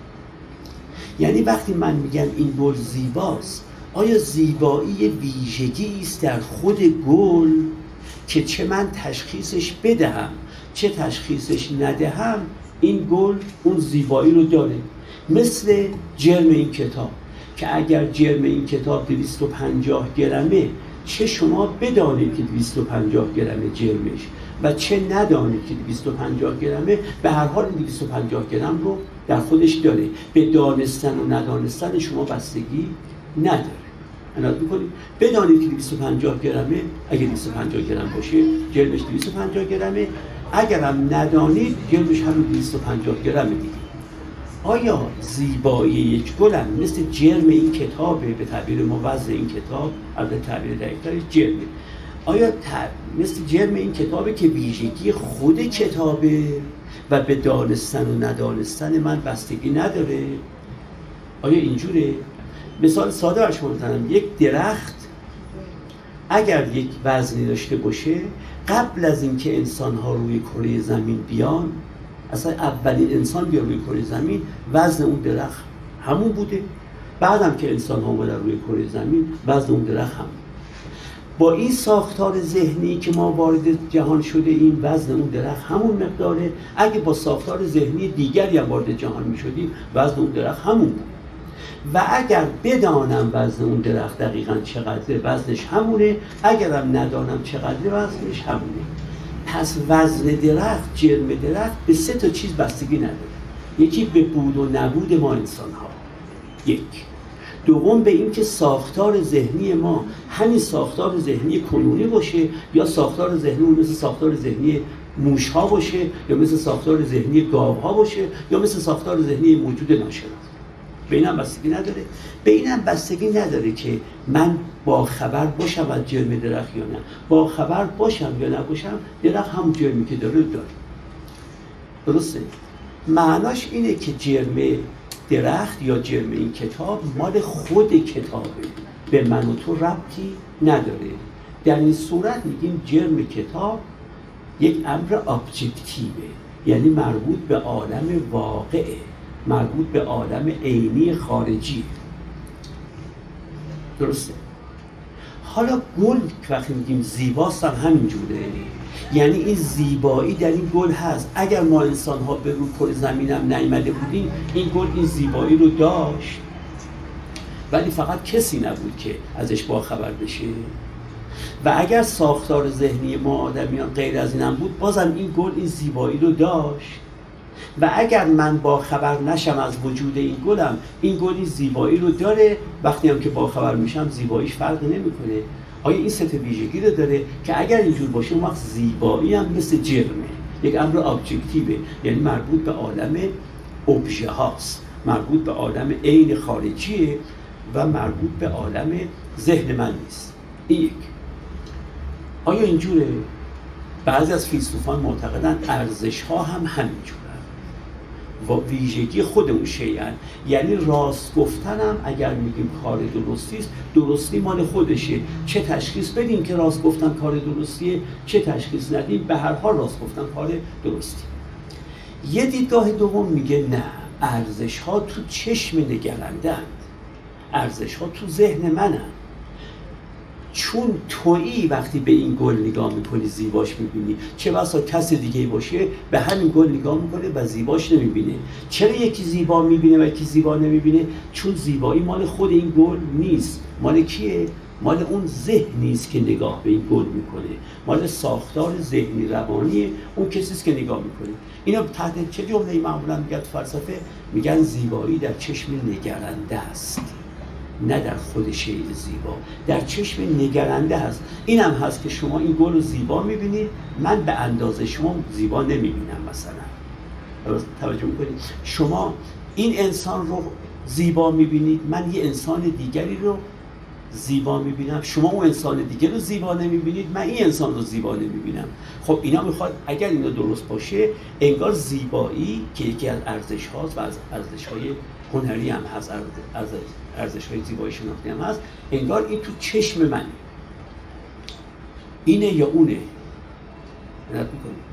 یعنی وقتی من میگم این گل زیباست، آیا زیبایی ویژگی است در خود گل که چه من تشخیصش بدهم چه تشخیصش ندهم، این گل اون زیبایی رو داره. مثل جرم این کتاب که اگر جرم این کتاب 250 گرمه، چه شما بدانید که 250 گرمه جرمش و چه ندانید که 250 گرمه، به هر حال 250 گرم رو در خودش داره. به دانستن و ندانستن شما بستگی نداره. عنایت می‌کنید بدانید که 250 گرمه، اگه 250 گرم باشه جرمش 250 گرمه، اگر هم ندانید جرمش هم 250 گرمه دیگه. آیا زیبایی یک گل هم مثل جرم این کتابه؟ به تعبیر ما وزن این کتاب، البته تعبیر دقیق‌ترش جرمه. آیا مثل جرم این کتابه که ویژگی خود کتابه و به دانستن و ندانستن من بستگی نداره؟ آیا اینجوره؟ مثال ساده برای شما بزنم. یک درخت اگر یک وزنی داشته باشه، قبل از اینکه انسان‌ها روی کره زمین بیان، اصلا اولین انسان بیاد روی کره زمین، وزن اون درخت همون بوده. بعدم که انسان‌ها اومدن روی کره زمین، وزن اون درخت همون. با این ساختار ذهنی که ما وارد جهان شده، این وزن اون درخت همون مقداره. اگه با ساختار ذهنی دیگری هم وارد جهان می‌شدیم، وزن اون درخت همون بود. و اگر بدانم وزن اون درخت دقیقاً چقدره، وزنش همونه. اگرم ندانم چقدره، وزنش همونه. پس وزن درخت، جرم درخت به 3 تا چیز بستگی نداره. یکی به بود و نبود ما انسان‌ها، یک. دوم به این که ساختار ذهنی ما همین ساختار ذهنی کنونی باشه یا ساختار ذهنی مثل ساختار ذهنی موش‌ها باشه یا مثل ساختار ذهنی گاوها باشه یا مثل ساختار ذهنی موجود ناشناخته. به اینم بستگی نداره. به اینم بستگی نداره که من با خبر باشم از جرم درخت یا نه. با خبر باشم یا نباشم، درخت همون جرمی که داره. درسته؟ معناش اینه که جرم درخت یا جرم این کتاب مال خود کتابه، به من و تو ربطی نداره. در این صورت میگیم جرم کتاب یک امر ابجکتیوه، یعنی مربوط به عالم واقعه، مربوط به عالم عینی خارجی. درسته؟ حالا گل که وقتی میگیم زیباست هم همینجوره. یعنی این زیبایی در این گل هست. اگر ما انسان ها به روی کره زمین هم نیامده بودیم، این گل این زیبایی رو داشت، ولی فقط کسی نبود که ازش باخبر بشه. و اگر ساختار ذهنی ما آدمیان غیر از این هم بود، بازم این گل این زیبایی رو داشت. و اگر من با خبر نشم از وجود این گلم، این گل این زیبایی رو داره. وقتی هم که با خبر میشم، زیباییش فرق نمیکنه. آیا این 3 تا ویژگی رو داره که اگر اینجور باشه، اون وقت زیبایی هم مثل جرمه، یک امر ابجکتیوه، یعنی مربوط به عالم ابژه هاست، مربوط به عالم عین خارجیه و مربوط به عالم ذهن من نیست. این یک. آیا اینجوره؟ بعضی از فیلسوفان معتقدند ارزش ها هم همینجور و ویژگی خود اون شیئن. یعنی راست گفتنم اگر میگیم کار درستی است، درستی مال خودشه. چه تشخیص بدیم که راست گفتن کار درستیه، چه تشخیص ندیم، به هر حال راست گفتن کار درستی. یه دیدگاه دوم میگه نه، ارزش ها تو چشم نگرندند، ارزش ها تو ذهن منن. چون تویی وقتی به این گل نگاه میکنی زیباش میبینی، چه بسا کس دیگه باشه به همین گل نگاه میکنه و زیباش نمیبینه. چرا یکی زیبا میبینه و یکی زیبا نمیبینه؟ چون زیبایی مال خود این گل نیست. مال کیه؟ مال اون ذهنی است که نگاه به این گل میکنه، مال ساختار ذهنی روانی اون کسی است که نگاه میکنه. اینا تحت چه جمله‌ای معمولا میگن فلسفه؟ میگن زیبایی در چشم نگرنده است، نه در خود شی زیبا، در چشم نگرنده هست. این هم هست که شما این گل رو زیبا میبینید، من به اندازه شما زیبا نمیبینم. مثلا توجه میکنید؟ شما این انسان رو زیبا میبینید، من یه انسان دیگری رو زیبا میبینم، شما اون انسان دیگر رو زیبا نمیبینید، من این انسان رو زیبا نمیبینم. خب اینا میخواد اگر اینا درست باشه، انگار زیبایی که یکی از ارزش هاست و از ارزش های هنری هم هست، ارزش های زیبایی شناختی هم هست، انگار این تو چشم منه، اینه یا اونه. نت میکنید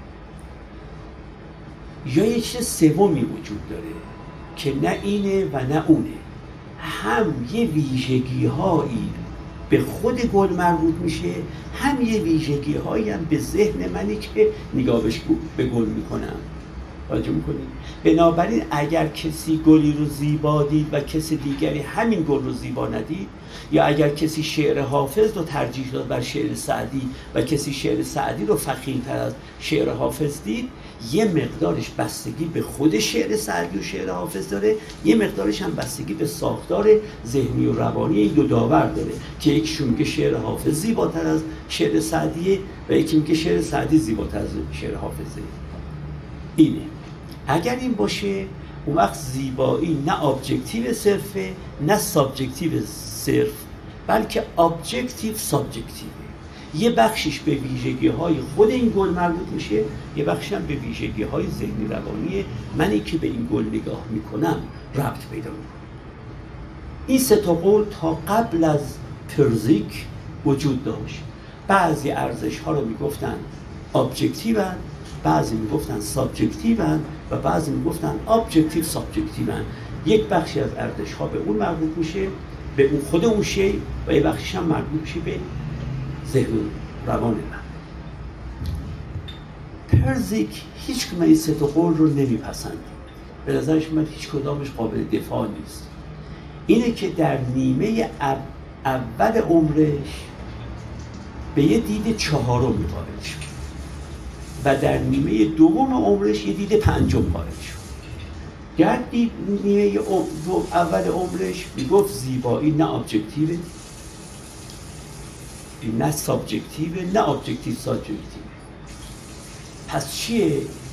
یا یه چیز سومی وجود داره که نه اینه و نه اونه، هم یه ویژگی هایی به خود گل مربوط میشه، هم یه ویژگی هایی هم به ذهن منی که نگاهش به گل میکنم. توجه میکنید؟ بنابراین اگر کسی گلی رو زیبا دید و کسی دیگری همین گل رو زیبا ندید، یا اگر کسی شعر حافظ رو ترجیح داد بر شعر سعدی و کسی شعر سعدی رو فخیم‌تر از شعر حافظ دید، یه مقدارش بستگی به خود شعر سعدی و شعر حافظ داره، یه مقدارش هم بستگی به ساختار ذهنی و روانی این دو داور داره که یکیشون میگه شعر حافظ زیباتر از شعر سعدیه و یکی میگه شعر سعدی زیباتر از شعر حافظه. اینه. اگر این باشه، اون وقت زیبایی نه ابجکتیو صرفه نه سابجکتیو صرف، بلکه ابجکتیو سابجکتیو. یه بخشش به ویژگی های خود این گل مربوط میشه، یه بخشش هم به ویژگی های ذهنی روانی منی که به این گل نگاه میکنم ربط پیدا میکنه. این سه تا قول تا قبل از پرزیک وجود داشت. بعضی ارزش ها رو میگفتن ابجکتیو، بعضی میگفتن سابجکتیو و بعضی میگفتن ابجکتیو سابجکتیو. یک بخشی از ارزش ها به اون مربوط میشه، به اون خود اون شی، و یک بخشش هم مربوط میشه به ذهن روان من. پرزیک هیچ کدوم این سه تا قول رو نمیپسنده، به نظرش من هیچ کدامش قابل دفاع نیست. اینه که در نیمه اول عمرش به یه دید چهارم وارد شد و در نیمه دوم عمرش یه دید پنجم وارد شد. گرد نیمه اول عمرش میگفت زیبایی نه ابجکتیوه نه سابجکتیوه نه ابجکتیو سابجکتیوه. پس چیه؟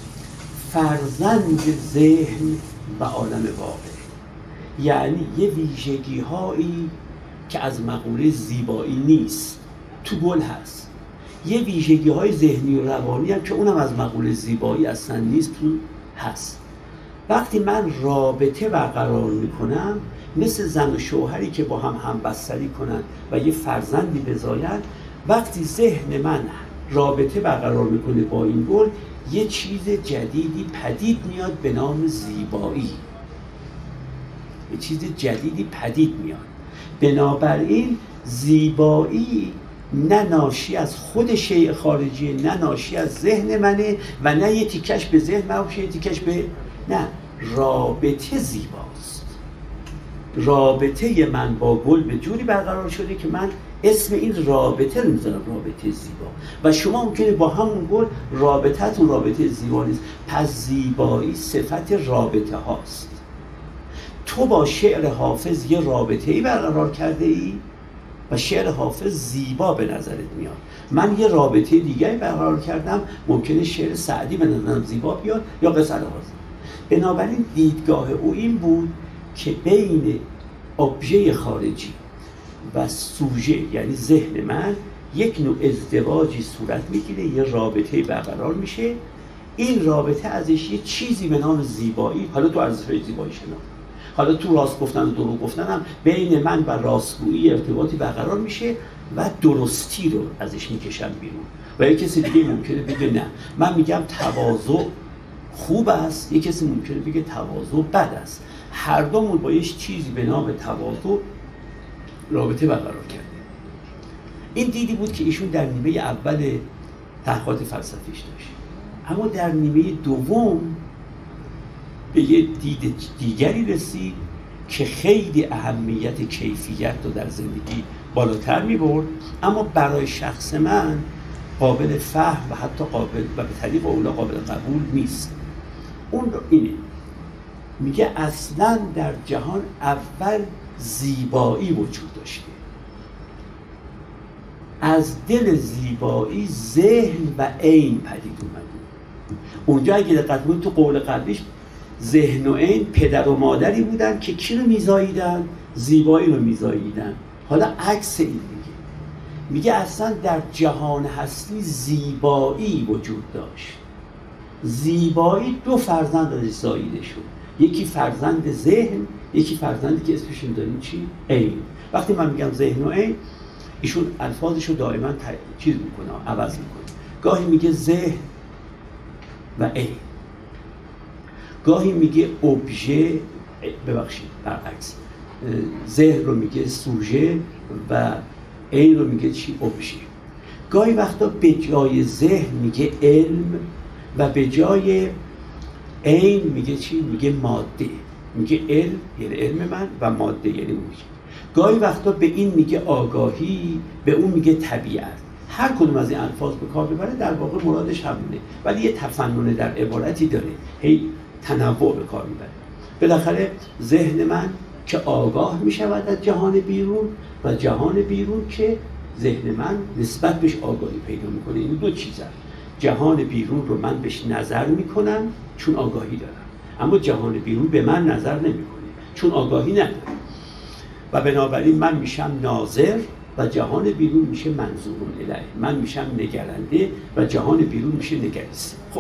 فرزند ذهن و عالم واقع، یعنی یه ویژگی هایی که از مقوله زیبایی نیست تو گل هست، یه ویژگی های ذهنی و روانی هم که اونم از مقوله زیبایی اصلا نیست تو هست. وقتی من رابطه برقرار میکنم، مثل زن و شوهری که با هم همبستری کنن و یه فرزندی بزاین، وقتی ذهن من رابطه برقرار میکنه با این گل، یه چیز جدیدی پدید میاد به نام زیبایی، یه چیز جدیدی پدید میاد. بنابراین زیبایی نه ناشی از خود شیء خارجی، نه ناشی از ذهن منه و نه یه تیکش به ذهن من، یه تیکش به نه، رابطه زیباست. رابطه من با گل به جوری برقرار شده که من اسم این رابطه رو میذارم رابطه زیبا، و شما ممکنه با همون گل رابطه‌تون رابطه زیبا نیست. پس زیبایی صفت رابطه هاست. تو با شعر حافظ یه رابطه‌ای برقرار کرده ای و شعر حافظ زیبا به نظرت میاد. من یه رابطه دیگری برقرار کردم، ممکنه شعر سعدی به نظرم زیبا بیاد یا قصه حافظ. بنابراین دیدگاه او این بود که بین ابژه خارجی و سوژه، یعنی ذهن من، یک نوع ازدواجی صورت میگیره، یه رابطه برقرار میشه. این رابطه ازش یه چیزی به نام زیبایی، حالا تو ارزش‌های زیبایی شناخت، حالا تو راست گفتن و دروغ گفتن هم بین من و راستگویی ارتباطی برقرار میشه و درستی رو ازش میکشم بیرون. و یک کسی دیگه ممکنه بگه نه، من میگم تواضع خوب است، یک کسی ممکنه بگه تواضع بد است. هر دومون با یه چیزی به نام تواضع رابطه برقرار کرده. این دیدی بود که ایشون در نیمه اول تحقیقات فلسفیش داشت. اما در نیمه دوم به یه دید دیگری رسید که خیلی اهمیت کیفیت رو در زندگی بالاتر میبرد، اما برای شخص من قابل فهم و حتی قابل و به طریق اولا قابل قبول نیست. اون رو اینه میگه اصلا در جهان اول زیبایی وجود داشته، از دل زیبایی ذهن و عین پدید اومده. اونجا اگه دقت کنید تو قول قبلیش ذهن و عین پدر و مادری بودن که کی رو میزاییدن؟ زیبایی رو میزاییدن. حالا عکس این میگه اصلا در جهان هستی زیبایی وجود داشت. زیبایی دو فرزند ازش زاییده شد، یکی فرزند ذهن، یکی فرزندی که اسمش داریم چی؟ عین. وقتی من میگم ذهن و عین، ایشون الفاظشو دائما چیز میکنه، عوض میکنه. گاهی میگه ذهن و عین، گاهی میگه ابژه، ببخشید برعکس، ذهن رو میگه سوژه و عین رو میگه چی؟ ابژه. گاهی وقتا به جای ذهن میگه علم و به جای عین میگه چی؟ میگه ماده. میگه علم یعنی علم من و ماده یعنی اون. گاهی وقتا به این میگه آگاهی، به اون میگه طبیعت. هر کدوم از این الفاظ به کار ببره در واقع مرادش همونه، ولی یه تفنن در عبارتی داره، هی تنوع به کار میبره. بالاخره ذهن من که آگاه میشود از جهان بیرون و جهان بیرون که ذهن من نسبت بهش آگاهی پیدا میکنه. این دو چیزه. جهان بیرون رو من بهش نظر میکنم چون آگاهی دارم، اما جهان بیرون به من نظر نمیکنه چون آگاهی ندارم، و بنابراین من میشم ناظر و جهان بیرون میشه منظورون الیه. من میشم نگرنده و جهان بیرون میشه نگریسته. خب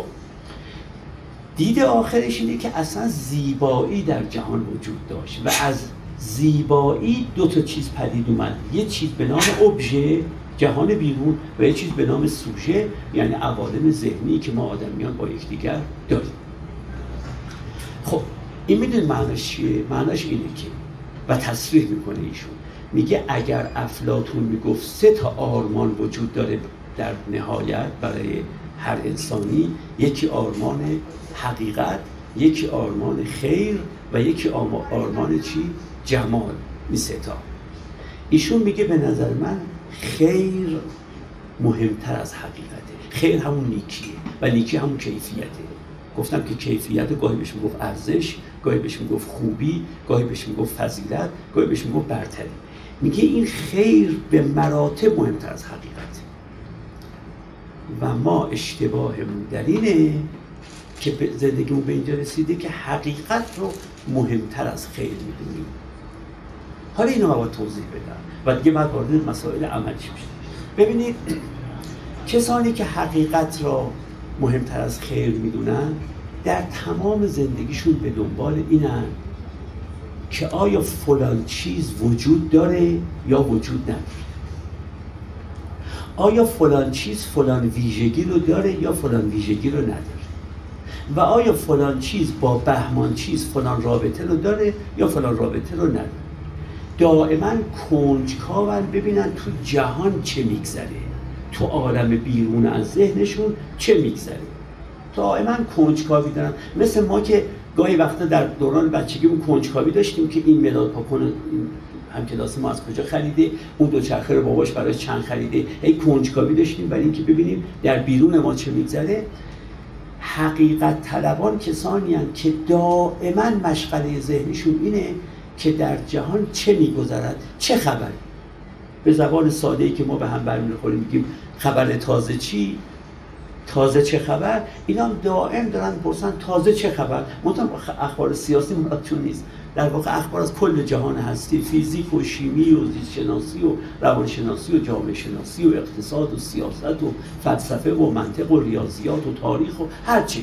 دید آخرش اینه که اصلا زیبایی در جهان وجود داشت و از زیبایی دو تا چیز پدید اومد، یه چیز به نام ابژه جهان بیرون و یه چیز به نام سوژه یعنی عوالم ذهنی که ما آدمیان با یکدیگر داریم. خب این میدونید معناش چیه؟ معناش اینه که و تصریح میکنه ایشون، میگه اگر افلاطون میگفت 3 تا آرمان وجود داره در نهایت برای هر انسانی، یکی آرمان حقیقت، یکی آرمان خیر و یکی آرمان چی؟ جمال. این 3 تا. ایشون میگه به نظر من خیر مهمتر از حقیقته. خیر همون نیکیه و نیکی همون کیفیته. گفتم که کیفیت گاهی بهش میگفت ارزش، گاهی بهش میگفت خوبی، گاهی بهش میگفت فضیلت، گاهی بهش میگفت برتری. میگه این خیر به مراتب مهمتر از حقیقته و ما اشتباهمون در اینه که زندگیمون به اینجا رسیده که حقیقت رو مهمتر از خیر میدونیم. حالا اینو من باید توضیح بدم و دیگه بعد وارد مسائل عملیش میشیم. ببینید کسانی که حقیقت را مهمتر از خیر میدونن در تمام زندگیشون به دنبال اینن که آیا فلان چیز وجود داره یا وجود نداره، آیا فلان چیز فلان ویژگی رو داره یا فلان ویژگی رو نداره، و آیا فلان چیز با بهمان چیز فلان رابطه رو داره یا فلان رابطه رو نداره. دائما کنجکاون ببینن تو جهان چه میگذره، تو عالم بیرون از ذهنشون چه میگذره. دائما کنجکاوی دارن. مثل ما که گاهی وقتا در دوران بچگیمون کنجکاوی داشتیم که این مداد پاکن همکلاس ما از کجا خریده، اون دوچرخه رو باباش برای چند خریده. هی کنجکاوی داشتیم برای اینکه ببینیم در بیرون ما چه میگذره. حقیقت طلبان کسانی هستند که دائما مشغله ذهنشون اینه که در جهان چه میگذرد، چه خبری. به زبان ساده‌ای که ما به هم برمیخوریم میگیم خبر تازه چی؟ تازه چه خبر؟ اینا هم دائم دارن پرسن تازه چه خبر؟ منتها اخبار سیاسی مرادشون نیست. در واقع اخبار از کل جهان هستی، فیزیک و شیمی و زیست شناسی و روانشناسی و جامعه شناسی و اقتصاد و سیاست و فلسفه و منطق و ریاضیات و تاریخ و هرچی.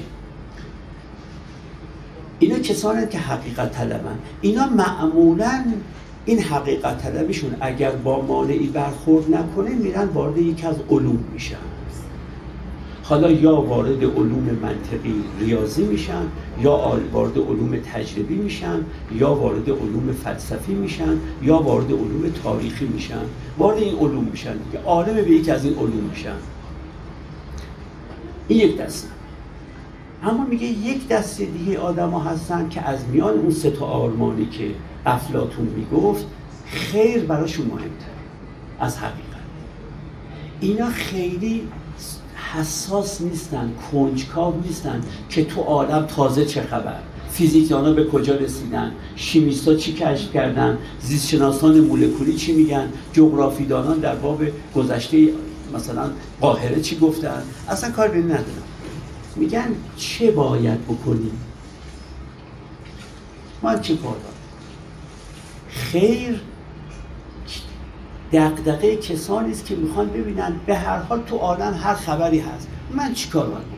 اینا کسانی که حقیقت طلبن. اینا معمولاً این حقیقت طلبشون اگر با مانعی برخورد نکنه میرن وارد یکی از علوم میشن. حالا یا وارد علوم منطقی ریاضی میشن، یا وارد علوم تجربی میشن، یا وارد علوم فلسفی میشن، یا وارد علوم تاریخی میشن. وارد این علوم میشن که عالم به یکی از این علوم میشن. این یک دسته. اما میگه یک دسته دیگه آدم ها هستن که از میان اون 3 تا آرمانی که افلاطون میگفت خیر براشون مهمتره. از حقیقت. اینا خیلی حساس نیستن، کنجکاو نیستن که تو عالم تازه چه خبر، فیزیکدانا به کجا رسیدن، شیمیستا چی کشف کردن، زیستشناسان مولکولی چی میگن، جغرافیدانان در باب گذشته مثلا قاهره چی گفتن، اصلا کار به این ندارن. میگن چه باید بکنیم، من چه کار دارم. خیر دغدغه کسانی است که میخوان ببینن به هر حال تو عالم هر خبری هست، من چی کار باید بکنم.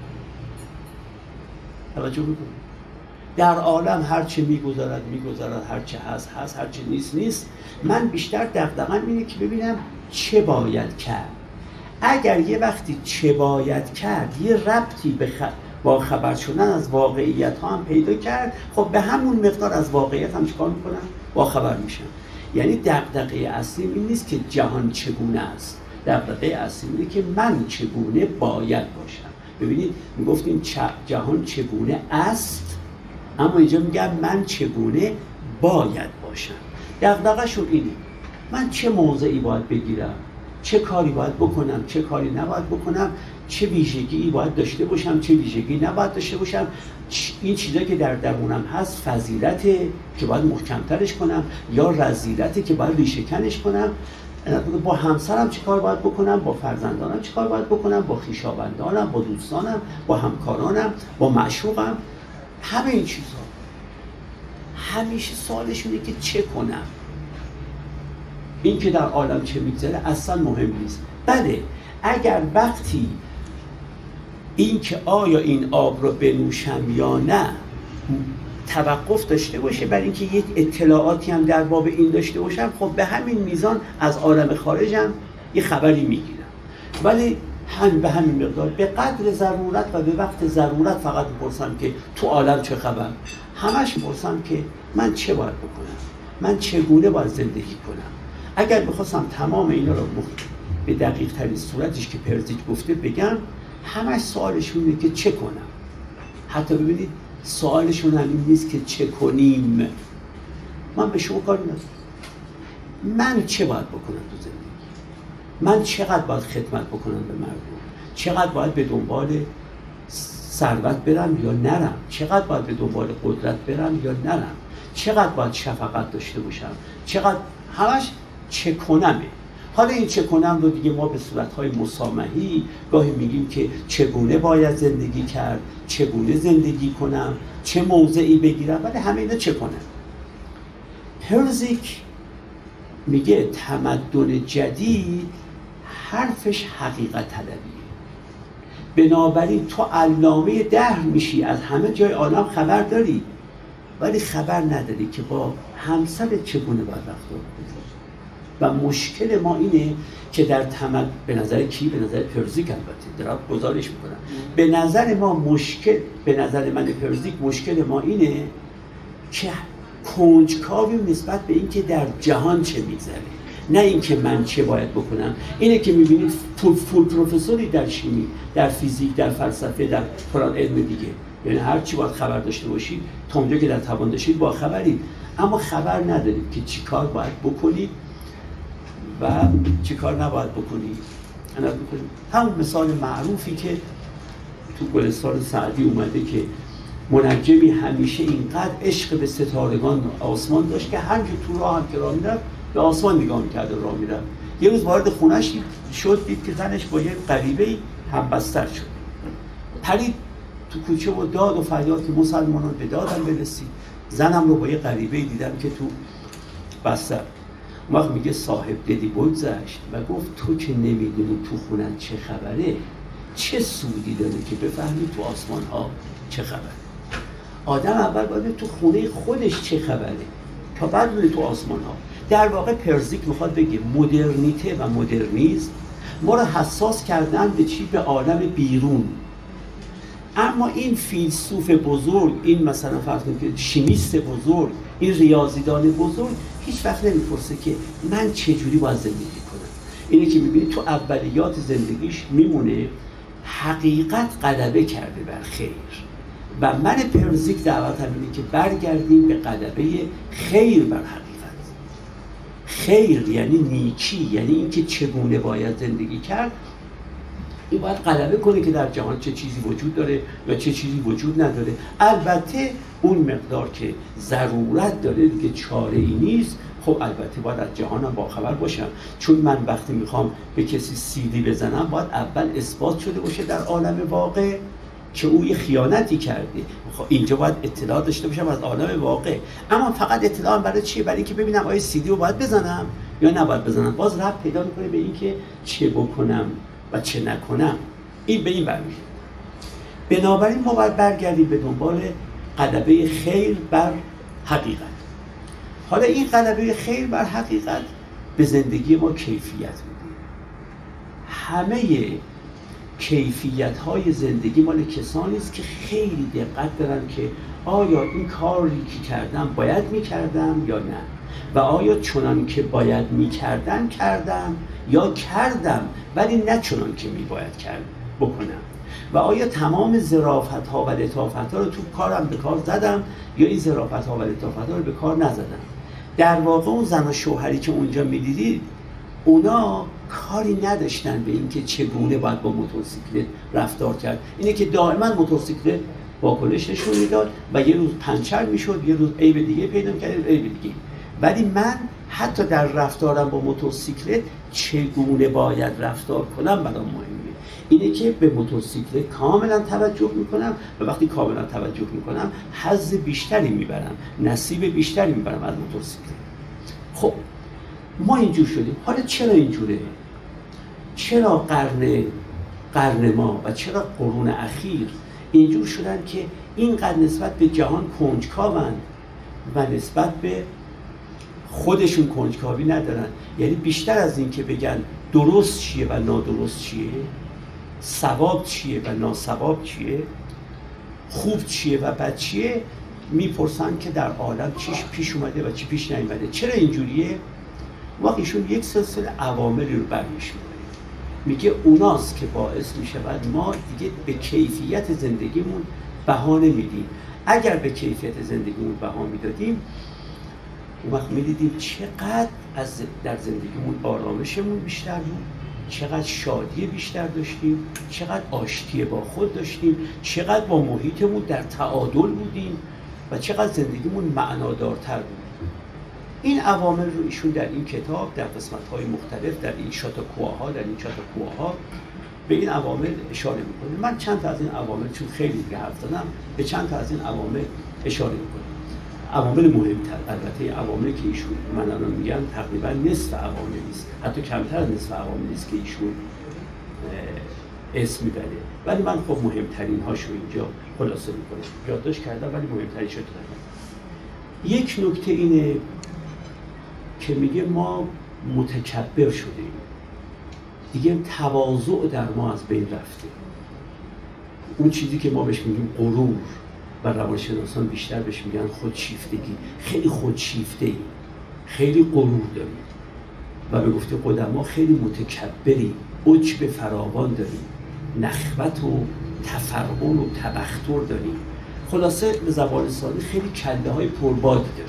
توجه میکنم در عالم هر چه میگذرد، هر چه هست، هر چه نیست. من بیشتر دغدغه‌ام اینه که ببینم چه باید کرد. اگر یه وقتی چه باید کرد یه ربطی به با خبر شدن از واقعیت ها هم پیدا کرد، خب به همون مقدار از واقعیت هم چیکار میکنم؟ با خبر میشم. یعنی دغدغه اصلی این نیست که جهان چگونه است، دغدغه اصلی اینه که من چگونه باید باشم. ببینید میگفتیم جهان چگونه است، اما اینجا میگم من چگونه باید باشم. دغدغه شو اینه من چه موضعی باید بگیرم، چه کاری باید بکنم، چه کاری نباید بکنم، چه ویژگی باید داشته باشم، چه ویژگی نباید داشته باشم. این چیزایی که در درونم هست فضیلته که باید محکمترش کنم یا رذیلته که باید ریشه‌کنش کنم. با همسرم چه کار باید بکنم، با فرزندانم چه کار باید بکنم، با خویشاوندانم، با دوستانم، با همکارانم، با معشوقم. همه این چیزها همیشه سوالش اینه که چه کنم. این که در عالم چه میگذره اصلا مهم نیست. بله اگر وقتی این که آیا این آب رو بنوشم یا نه توقف داشته باشه برای اینکه یک اطلاعاتی هم در باب این داشته باشم، خب به همین میزان از عالم خارجم یه خبری میگیرم. ولی به همین مقدار به قدر ضرورت و به وقت ضرورت فقط میپرسم که تو عالم چه خبر. همش میپرسم که من چه باید بکنم، من چگونه باید زندگی کنم. اگر بخواستم تمام اینا رو به دقیق ترین صورتش که پرزیک گفته بگم، همش سوالشون اینه که چه کنم. حتی ببینید سوالشون همین نیست که چه کنیم. من به شما کاری ندارم. من چه باید بکنم تو زندگی؟ من چقدر باید خدمت بکنم به مردم؟ چقدر باید به دنبال ثروت برم یا نرم؟ چقدر باید به دنبال قدرت برم یا نرم؟ چقدر باید شفقت داشته باشم؟ چقدر همش چه کنمه. حالا این چه کنم رو دیگه ما به صورتهای مسامحی گاهی میگیم که چگونه باید زندگی کرد، چگونه زندگی کنم، چه موضعی بگیرم، ولی همه اینا چه کنم. پرزیک میگه تمدن جدید حرفش حقیقت طلبیه. بنابراین تو علامه دهر میشی، از همه جای عالم خبر داری ولی خبر نداری که با همسرت چگونه باید رفتار کنی. و مشکل ما اینه که در به نظر کی؟ به نظر پرزیک البته دارم گزارش میکنم. به نظر ما مشکل، به نظر من پرزیک مشکل ما اینه که کنجکاویم نسبت به اینکه در جهان چه میگذره، نه اینکه من چه باید بکنم. اینه که میبینید فول پروفسوری در شیمی، در فیزیک، در فلسفه، در فلان علم دیگه، یعنی هر چی باید خبر داشته باشید تا اونجا که در توان داشتید با خبرید، اما خبر ندارید که چی کار باید بکنید و چی کار نباید بکنید. همون مثال معروفی که تو گلستان سعدی اومده که منجمی همیشه اینقدر عشق به ستارگان آسمان داشت که هر جو تو راه هم که راه میرفت به آسمان نگاه میکرد و راه میرفت. یه روز وارد خونش شد، دید که زنش با یه غریبه‌ای همبستر شد. پرید تو کوچه و داد و فریاد که مسلمانان به دادم برسید، زنم رو با یه غریبه‌ای دیدم که تو بستر. اون وقت میگه صاحب دلی بگذشت و گفت تو که نمیدونی تو خونت چه خبره، چه سودی داره که بفهمی تو آسمان ها چه خبره. آدم اول باید تو خونه خودش چه خبره تا بعد بره تو آسمان ها. در واقع پرزیک میخواد بگه مدرنیته و مدرنیسم ما رو حساس کردن به چی؟ به عالم بیرون. اما این فیلسوف بزرگ، این مثلا فرض کنید شیمیست بزرگ، این ریاضیدان بزرگ هیچ وقت نمیپرسه که من چجوری باید زندگی کنم. اینه که میبینید تو اولیات زندگیش میمونه حقیقت غلبه کرده بر خیر و من پرزیک دعوتم اینه که برگردیم به غلبه خیر بر حقیقت. خیر یعنی نیکی، یعنی اینکه چگونه باید زندگی کرد، این باید غلبه کنه که در جهان چه چیزی وجود داره یا چه چیزی وجود نداره. البته اون مقدار که ضرورت داره دیگه چاره ای نیست. خب البته باید از جهانم باخبر باشم، چون من وقتی میخوام به کسی سیدی بزنم باید اول اثبات شده باشه در عالم واقع که او یه خیانتی کرده. خب اینجا باید اطلاع داشته باشم از عالم واقع. اما فقط اطلاع برای چیه؟ برای اینکه ببینم آیا سیدی رو باید بزنم یا نباید بزنم. باز ربط پیدا میکنه به اینکه چه بکنم و چه نکنم. این به این برمیشه. بنابراین ما باید برگردیم به دنبال غلبه خیر بر حقیقت. حالا این غلبه خیر بر حقیقت به زندگی ما کیفیت میده. همه کیفیت‌های زندگی مال کسانی است که خیلی دقت دارن که آیا این کاری که کردم باید میکردم یا نه، و آیا چنان که باید میکردم کردم یا کردم ولی نه چنان که میباید بکنم، و آیا تمام ظرافت‌ها و لطافت‌ها رو تو کارم به کار زدم یا این ظرافت‌ها و لطافت‌ها رو به کار نزدم. در واقع اون زن و شوهری که اونجا می‌دیدید اونا کاری نداشتن به اینکه چگونه باید با موتورسیکلت رفتار کرد. اینه که دائما موتورسیکلت واکنش نشون میداد و یه روز پنچر میشد، یه روز عیب دیگه پیدا می‌کرد، عیب دیگه. ولی من حتی در رفتارم با موتورسیکلت چگونه باید رفتار کنم برام مهمه. اینه که به موتورسیکلت کاملا توجه میکنم و وقتی کاملا توجه میکنم حظ بیشتری میبرم، نصیب بیشتری میبرم از موتورسیکلت. خب ما اینجور شدیم. حالا چرا اینجوره؟ چرا قرن ما و چرا قرون اخیر اینجور شدن که اینقدر نسبت به جهان کنجکاوند و نسبت به خودشون کنجکاوی ندارن؟ یعنی بیشتر از این که بگن درست چیه و نادرست چیه، ثواب چیه و ناثواب چیه، خوب چیه و بد چیه، میپرسن که در عالم چیش پیش اومده و چی پیش نیومده. چرا اینجوریه؟ واقعیشون یک سلسله عواملی رو برمی‌داره. میگه اوناست که باعث میشود ما دیگه به کیفیت زندگیمون بها نمیدیم. اگر به کیفیت زندگیمون بها میدادیم اون وقت میدیدیم چقدر در زندگیمون آرامشمون بیشتر بود، چقدر شادی بیشتر داشتیم، چقدر آشتی با خود داشتیم، چقدر با محیطمون در تعادل بودیم و چقدر زندگیمون معنادارتر بود. این عوامل رو ایشون در این کتاب در قسمت‌های مختلف، در این شاتاکوآها، به این عوامل اشاره میکنه. من چند تا از این عوامل، چون خیلی دیگه حرف زدم، به چند تا از این عوامل اشاره میکنم. عوامل مهمتر، البته عواملی که ایشون من الان میگم تقریبا نصف عوامل است، حتی کمتر از نصف عوامل است که ایشون اسم میبره، ولی من خب مهمترین هاشو اینجا خلاصه میکنم. یادداشت کردم ولی مهمترین شو دارم. یک نکته اینه که میگه ما متکبر شدیم، دیگه تواضع در ما از بین رفته. اون چیزی که ما بهش میگیم غرور و روانشناسان بیشتر بهش میگن خودشیفتگی، خیلی خودشیفته‌ای، خیلی غرور داریم و به گفته قدما خیلی متکبریم، عجب فراوان داریم، نخوت و تفرعون و تبختر داریم. خلاصه به زبان ساده خیلی کله های پربادی داریم.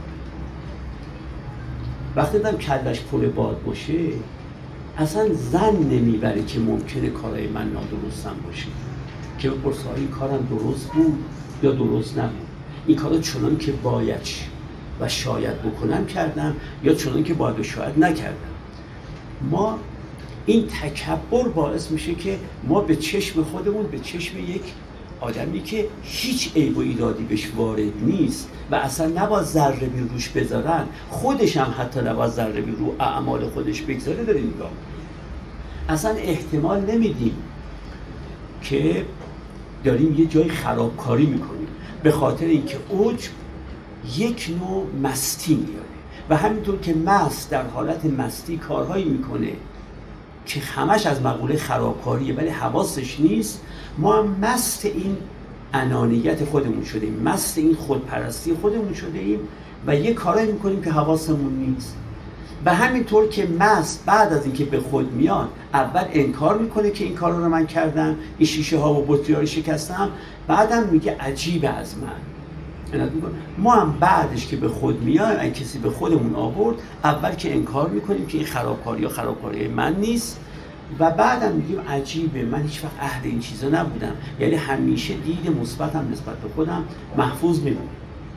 وقتی دارم کلش پر باد باشه اصلا زن نمیبره که ممکنه کارهای من نادرستم باشه، که بپرسه این کارم درست بود یا درست نبود، این کارو چنان که باید و شاید بکنم کردم یا چنان که باید و شاید نکردم. ما این تکبر باعث میشه که ما به چشم خودمون، به چشم یک آدمی که هیچ عیب و ایرادی بهش وارد نیست و اصلا نباید ذره بی روش بذارن، خودش هم حتی نباید ذره بی رو اعمال خودش بگذاره، داریم نگاه. اصلا احتمال نمیدیم که داریم یه جای خرابکاری میکنیم، به خاطر اینکه عجب یک نوع مستی میاره و همینطور که مست در حالت مستی کارهایی میکنه که همش از مقوله خرابکاریه ولی حواسش نیست، ما هم مست این انانیت خودمون شدیم، مست این خودپرستی خودمون شده ایم و یه کارایی میکنیم که حواسمون نیست. و همینطور که مست بعد از اینکه به خود میاد اول انکار میکنه که این کارا رو من کردم، این شیشه ها و بطری ها رو شکستم، بعدم میگه عجیبه از من، ما هم بعدش که به خود میایم، اگه کسی به خودمون آورد، اول که انکار میکنیم که این خرابکاری من نیست و بعدم میگیم عجیبه، من هیچ وقت اهل این چیزا نبودم. یعنی همیشه دید مثبتم نسبت به خودم محفوظ میمونه.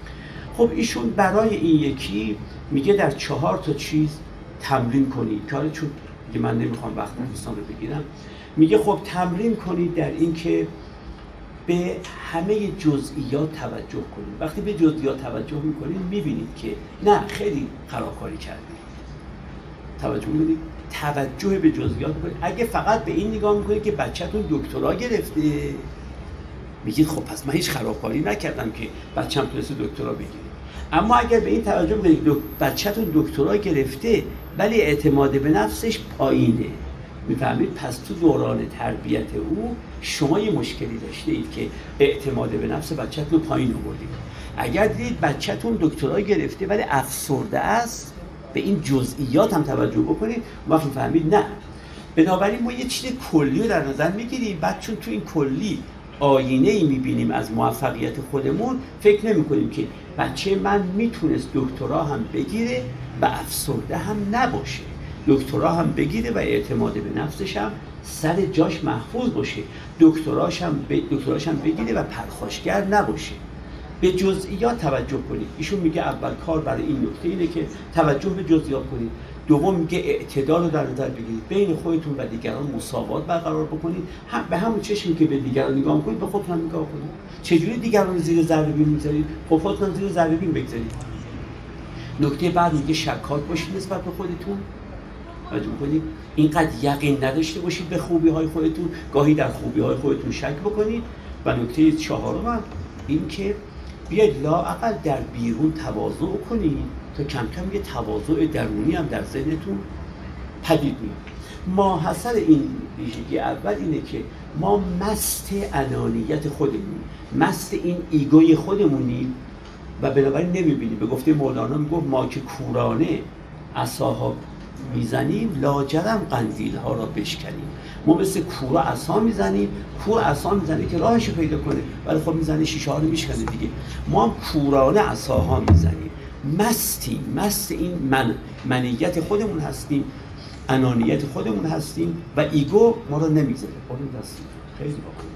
خب ایشون برای این یکی میگه در 4 تا چیز تمرین کنید. کاری چون دیگه من نمیخوام وقت دوستان رو بگیرم. میگه خب تمرین کنید در این که به همه جزئیات توجه کنید. وقتی به جزئیات توجه میکنید میبینید که نه خیلی خرابکاری کردید. توجه میکنید، توجه به جزئیات کنید. اگه فقط به این نگاه میکنید که بچه‌تون دکترا گرفته، میگید خب پس من هیچ خرابکاری نکردم که بچه‌م تونسته دکترا بگیره. اما اگر به این توجه کنید بچه‌تون دکترا گرفته ولی اعتماد به نفسش پایینه، میفهمید پس تو دوران تربیت او شما یه مشکلی داشته اید که اعتماد به نفس بچه‌تون رو پایین آوردید. اگر دیدید بچه‌تون دکترا گرفته ولی افسرده است، به این جزئیات هم توجه بکنید، وقتی میفهمید نه. بنابراین ما یه چیز کلی رو در نظر میگیریم، بعد چون تو این کلی آینه‌ای میبینیم از موفقیت خودمون، فکر نمی‌کنیم که بچه من میتونست دکترا هم بگیره و افسرده هم نباشه، دکترا هم بگیره و اعتماد به نفسش هم سر جاش محفوظ باشه، دکتراش هم بگیره و پرخاشگر نباشه. به جزئیات توجه کنید. ایشون میگه اول کار برای این نکته اینه که توجه به جزئیات کنید. دوم میگه اعتدال رو در نظر بگیرید، بین خودتون و دیگران مساوات برقرار بکنید. هم به همون چشمی که به دیگران نگاه میکنید به خودتون هم نگاه کنید. چجوری دیگران رو زیر ذره بین میذارید؟ خب خودتون زیر ذره بین بگذارید. نکته بعد میگه شکاک باشید نسبت به خودتون. توجه کنید، اینقدر یقین نداشته باشید به خوبی‌های خودتون، گاهی در خوبی‌های خودتون شک بکنید. و نکته چهارم این که بیاید لااقل در بیرون تواضع کنید تا کم کم یه تواضع درونی هم در ذهنتون پدید میاد. ماحصل این ویژگی اول اینه که ما مست انانیت خودمونیم، مست این ایگوی خودمونیم و بنابراین نمیبینیم. به گفته مولانا میگفت ما که کورانه عصاها میزنیم لاجرم قندیل ها را بشکنیم. ما مثل کورا عصا میزنیم، کور عصا میزنه که راهشو پیدا کنه، ولی خب میزنه شیشه ها رو میشکنه دیگه. ما هم کورانه عصاها میزنیم، مستیم، مست این منیت خودمون هستیم، انانیت خودمون هستیم و ایگو ما رو نمیذاره. خیلی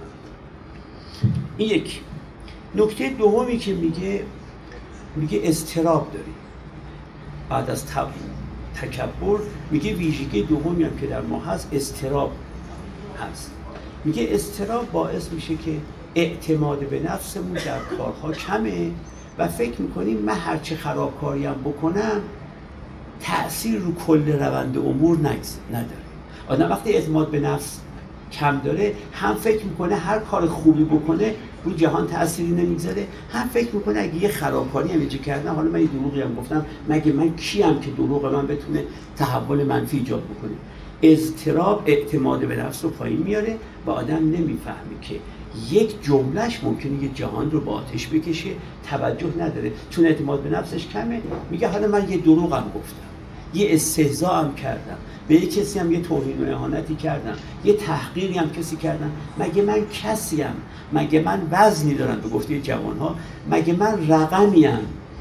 واقعا این یک نکته دومی که میگه اضطراب داریم. بعد از تکبر میگه ویژگی دومی هم که در ما هست اضطراب هست. میگه اضطراب باعث میشه که اعتماد به نفسمون در کارها کمه و فکر میکنیم من هرچه خرابکاری هم بکنم تأثیر رو کل روند امور نداره. آدم وقتی اعتماد به نفس کم داره هم فکر میکنه هر کار خوبی بکنه رو جهان تأثیری نمیگذاره، هم فکر میکنه اگه یه خرابکاری هم اینجا کردم، حالا من یه دروغی هم گفتم، مگه من کیم که دروغ من بتونه تحول منفی ایجاد بکنه. اضطراب اعتماد به نفس رو پایین میاره و آدم نمیفهمه که یک جملهش ممکنه یه جهان رو با آتش بکشه، توجه نداره چون اعتماد به نفسش کمه. میگه حالا من یه دروغ هم گفتم، یه استهزاء هم کردم، به یک کسی هم یه توهین و اهانتی کردم، یه تحقیری هم کسی کردم، مگه من کسیم؟ مگه من وزنی دارم؟ به گفته جوانها مگه من رقمیم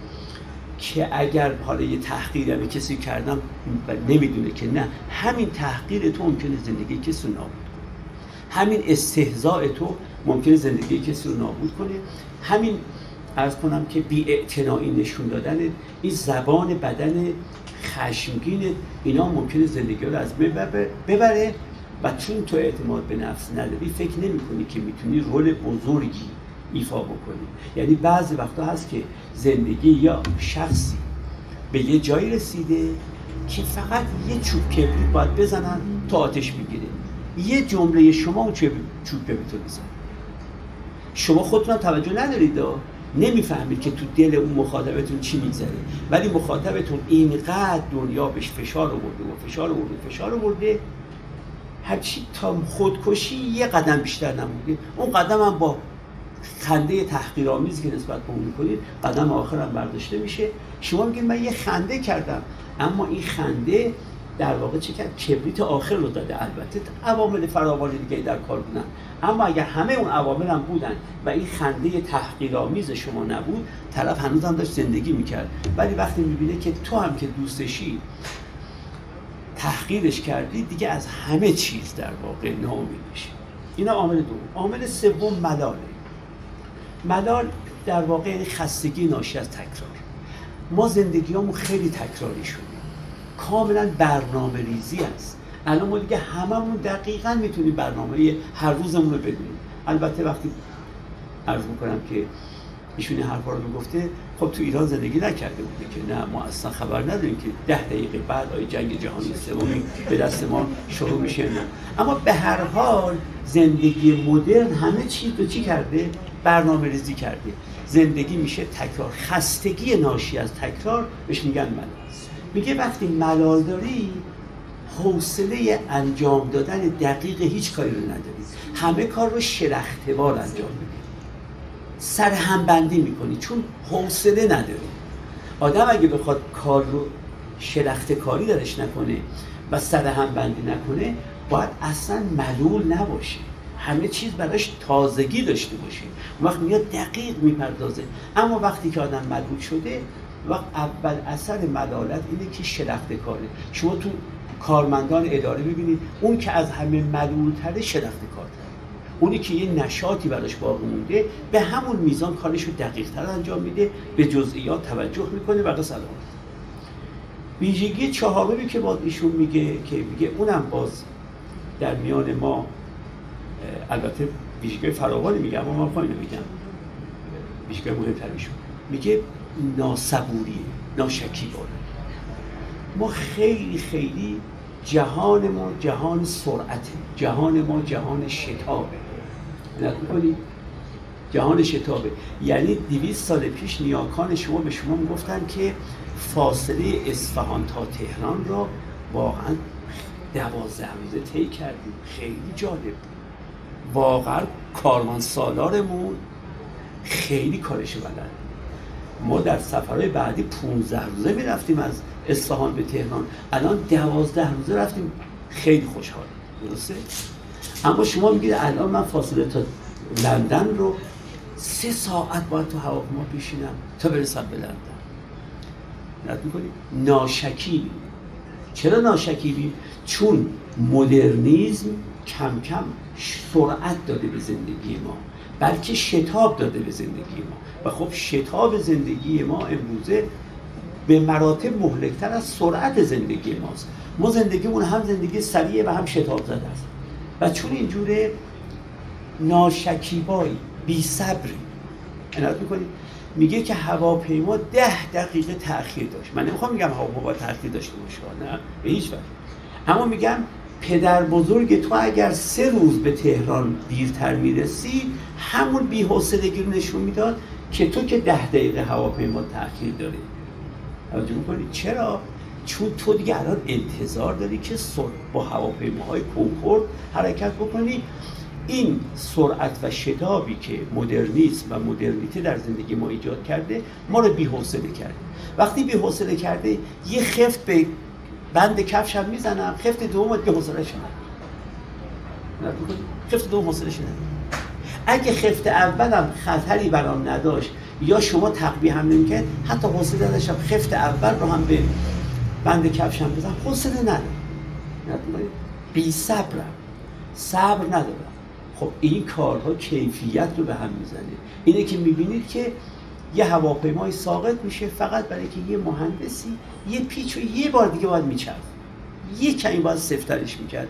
که اگر حالا یه تحقیری هم کسی کردم و نمیدونه که نه، همین تحقیر تو ممکنه زندگی کسی رو نابود کنه، همین استهزاء تو ممکنه زندگی کسی رو نابود کنه، همین عرض کنم که بی‌اعتنایی نشون دادن این زبان بدن خشمگین، اینا ممکنه زندگی رو از ببره و چون تو اعتماد به نفس نداری فکر نمی کنی که میتونی رول بزرگی ایفا بکنی. یعنی بعضی وقتا هست که زندگی یا شخصی به یه جایی رسیده که فقط یه چوب کبریت باید بزنن تا آتش بگیره. یه جمله شما اون چوب کبریت رو بزن، شما خودتون توجه ندارید، نمیفهمید که تو دل اون مخاطبتون چی میگذره، ولی مخاطبتون اینقدر دنیا بهش فشار آورده هرچی تا خودکشی یه قدم بیشتر نمونده. اون قدم هم با خنده تحقیرآمیزی که نسبت به اون میکنید قدم آخر هم برداشته میشه. شما میگید من یه خنده کردم، اما این خنده در واقع چه کرد؟ کبریت آخر رو داده. البته عوامل فراوانی دیگه در کار بودن، اما اگر همه اون عوامل هم بودن و این خنده تحقیرآمیز شما نبود، طرف هنوز هم داشت زندگی میکرد. ولی وقتی میبینه که تو هم که دوستشی تحقیرش کردی، دیگه از همه چیز در واقع ناامید میشه. اینا عامل دوم. عامل سوم ملاله. ملال در واقع خستگی ناشی از تکرار. ما زندگیامون خیلی تکراری شده، کاملا برنامه ریزی است. الان ما دیگه هممون دقیقاً میتونیم برنامه هر روزمون رو بدونیم. البته وقتی عرض میکنم که ایشون این حرفا رو میگفته، خب تو ایران زندگی نکرده بوده که نه، ما اصلا خبر نداریم که 10 دقیقه بعد جنگ جهانی سومی به دست ما شروع میشه. نه، اما به هر حال زندگی مدرن همه چیز رو چی کرده؟ برنامه ریزی کرده. زندگی میشه تکرار. خستگی ناشی از تکرار بهش میگن ملال. میگه وقتی ملال داری، حوصله انجام دادن دقیق هیچ کاری رو نداری، همه کار رو شلخته‌وار انجام میدی، سر هم بندی میکنی، چون حوصله نداری. آدم اگه بخواد کار رو شلخته کاری درش نکنه و سر هم بندی نکنه، باید اصلا ملول نباشه، همه چیز براش تازگی داشته باشه، وقت میاد دقیق میپردازه. اما وقتی که آدم ملول شده، وقت اول اثر ملالت اینه که شلخته کاره. شما تو کارمندان اداره ببینید، اون که از همه ملول‌تره شلخته کاره، اونی که یه نشاطی براش باقی مونده به همون میزان کارش رو دقیق‌تر انجام میده، به جزئیات توجه میکنه و قصه. ویژگی چهارمی که باز ایشون میگه اونم باز در میان ما، البته ویژگی فراوانی میگه اما من پایین میگم ویژگی مهمتریشون، میگه ناصبوریه، ناشکیبانه. ما خیلی جهان ما جهان سرعته، جهان ما جهان شتابه. نکنید جهان شتابه، یعنی 200 سال پیش نیاکان شما به شما میگفتن که فاصله اصفهان تا تهران را واقعا 12 روزه طی کردیم. خیلی جالب. واقعا کاروانسالارمون خیلی کارش بلد. ما در سفرهای بعدی 15 روزه میرفتیم از اصفهان به تهران، الان 12 روزه رفتیم. خیلی خوشحال. درسته؟ اما شما میگید الان من فاصله تا لندن رو 3 ساعت باید تو هواپیما بشینم تا برسم به لندن. نت میکنید؟ ناشکیبیم. چرا ناشکیبیم؟ چون مدرنیسم کم کم سرعت داده به زندگی ما، بلکه شتاب داده به زندگی ما. و خب شتاب زندگی ما امروزه به مراتب مهلک‌تر از سرعت زندگی ماست. ما زندگیمون هم زندگی سریعه و هم شتاب زده است. و چون اینجوره ناشکیبایی، بی صبری. عنایت میکنید؟ میگه که هواپیما 10 دقیقه تأخیر داشت. من نمیخوام میگم هواپیما تأخیر داشته باشه، نه به هیچ وجه. اما میگم پدر بزرگ تو اگر 3 روز به تهران دیرتر میرسی، همون بی‌حوصلگی رو نشون میداد که تو که 10 دقیقه هواپیما تأخیر داری. توجه میکنید؟ چرا؟ چون تو دیگه الان انتظار داری که با هواپیماهای کنکورد حرکت بکنی. این سرعت و شتابی که مدرنیسم و مدرنیته در زندگی ما ایجاد کرده، ما رو بی‌حوصله کرده. وقتی بی‌حوصله کرده، یه خفت به بند کفش هم میزنم، خفت دوم دیگه حوصله‌اش ندارم. خفت دوم حوصله‌اش ندارم. اگه خفت اولم خطری برام نداشت یا شما تقویه هم نمی‌کرد، حتی حوصله نداشتم خفت اول رو هم به بند کفش هم بزنم، حوصله ندارم. بی صبرم، صبر ندارم. خب این کارها کیفیت رو به هم میزنه. اینه که میبینید که یه هواپیمای ساقط میشه فقط برای که یه مهندسی یه پیچ رو یه بار دیگه باید میچرخ، یه کمی باید سفترش میکرد،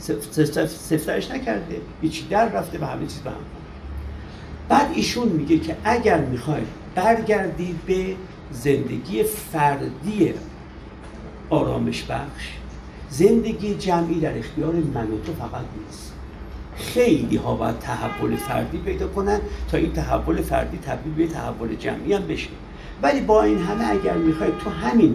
سفترش نکرده، هیچی در رفته و همه چیز به هم. بعد ایشون میگه که اگر میخواید برگردید به زندگی فردی آرامش بخش، زندگی جمعی در اختیار من و تو فقط نیست. خیلی ها باید تحول فردی پیدا کنن تا این تحول فردی تبدیل به تحول جمعی هم بشه. ولی با این همه اگر میخواید تو همین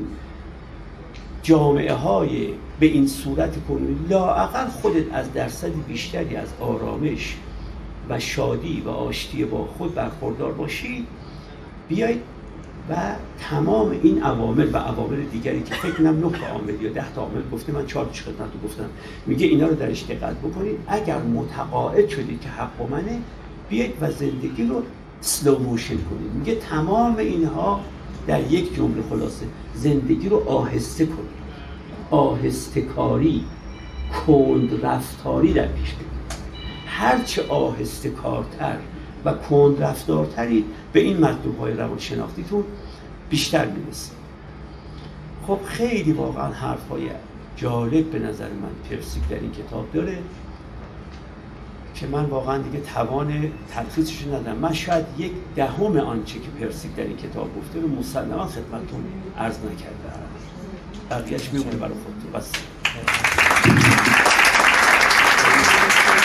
جامعه های به این صورت کنید، لااقل خودت از درصد بیشتری از آرامش و شادی و آشتی با خود برخوردار باشی، بیایید و تمام این عوامل و عوامل دیگری که فکر کنم 9 تا عامل یا 10 تا عامل گفته، من 4 تا خدمتتون گفتم، میگه اینا رو درش دقت بکنید. اگر متقاعد شدید که حق منه، بیایید و زندگی رو سلو موشن کنید. میگه تمام اینها در یک جمله خلاصه، زندگی رو آهسته کنید، آهسته کاری، کند رفتاری در پیش بگیرید. هرچه آهسته کارتر و کند رفتارترید، به این مطلوب‌های روانشناختیتون بیشتر میرسید. خب خیلی واقعا حرف‌های جالب به نظر من پرسیک در این کتاب داره که من واقعا دیگه توان تلخیصش ندارم. من شاید 1/10 آنچه که پرسیک در این کتاب گفته رو مسلما خدمتتون عرض نکرده. بقیه‌اش میمونه برای خودتون. بس.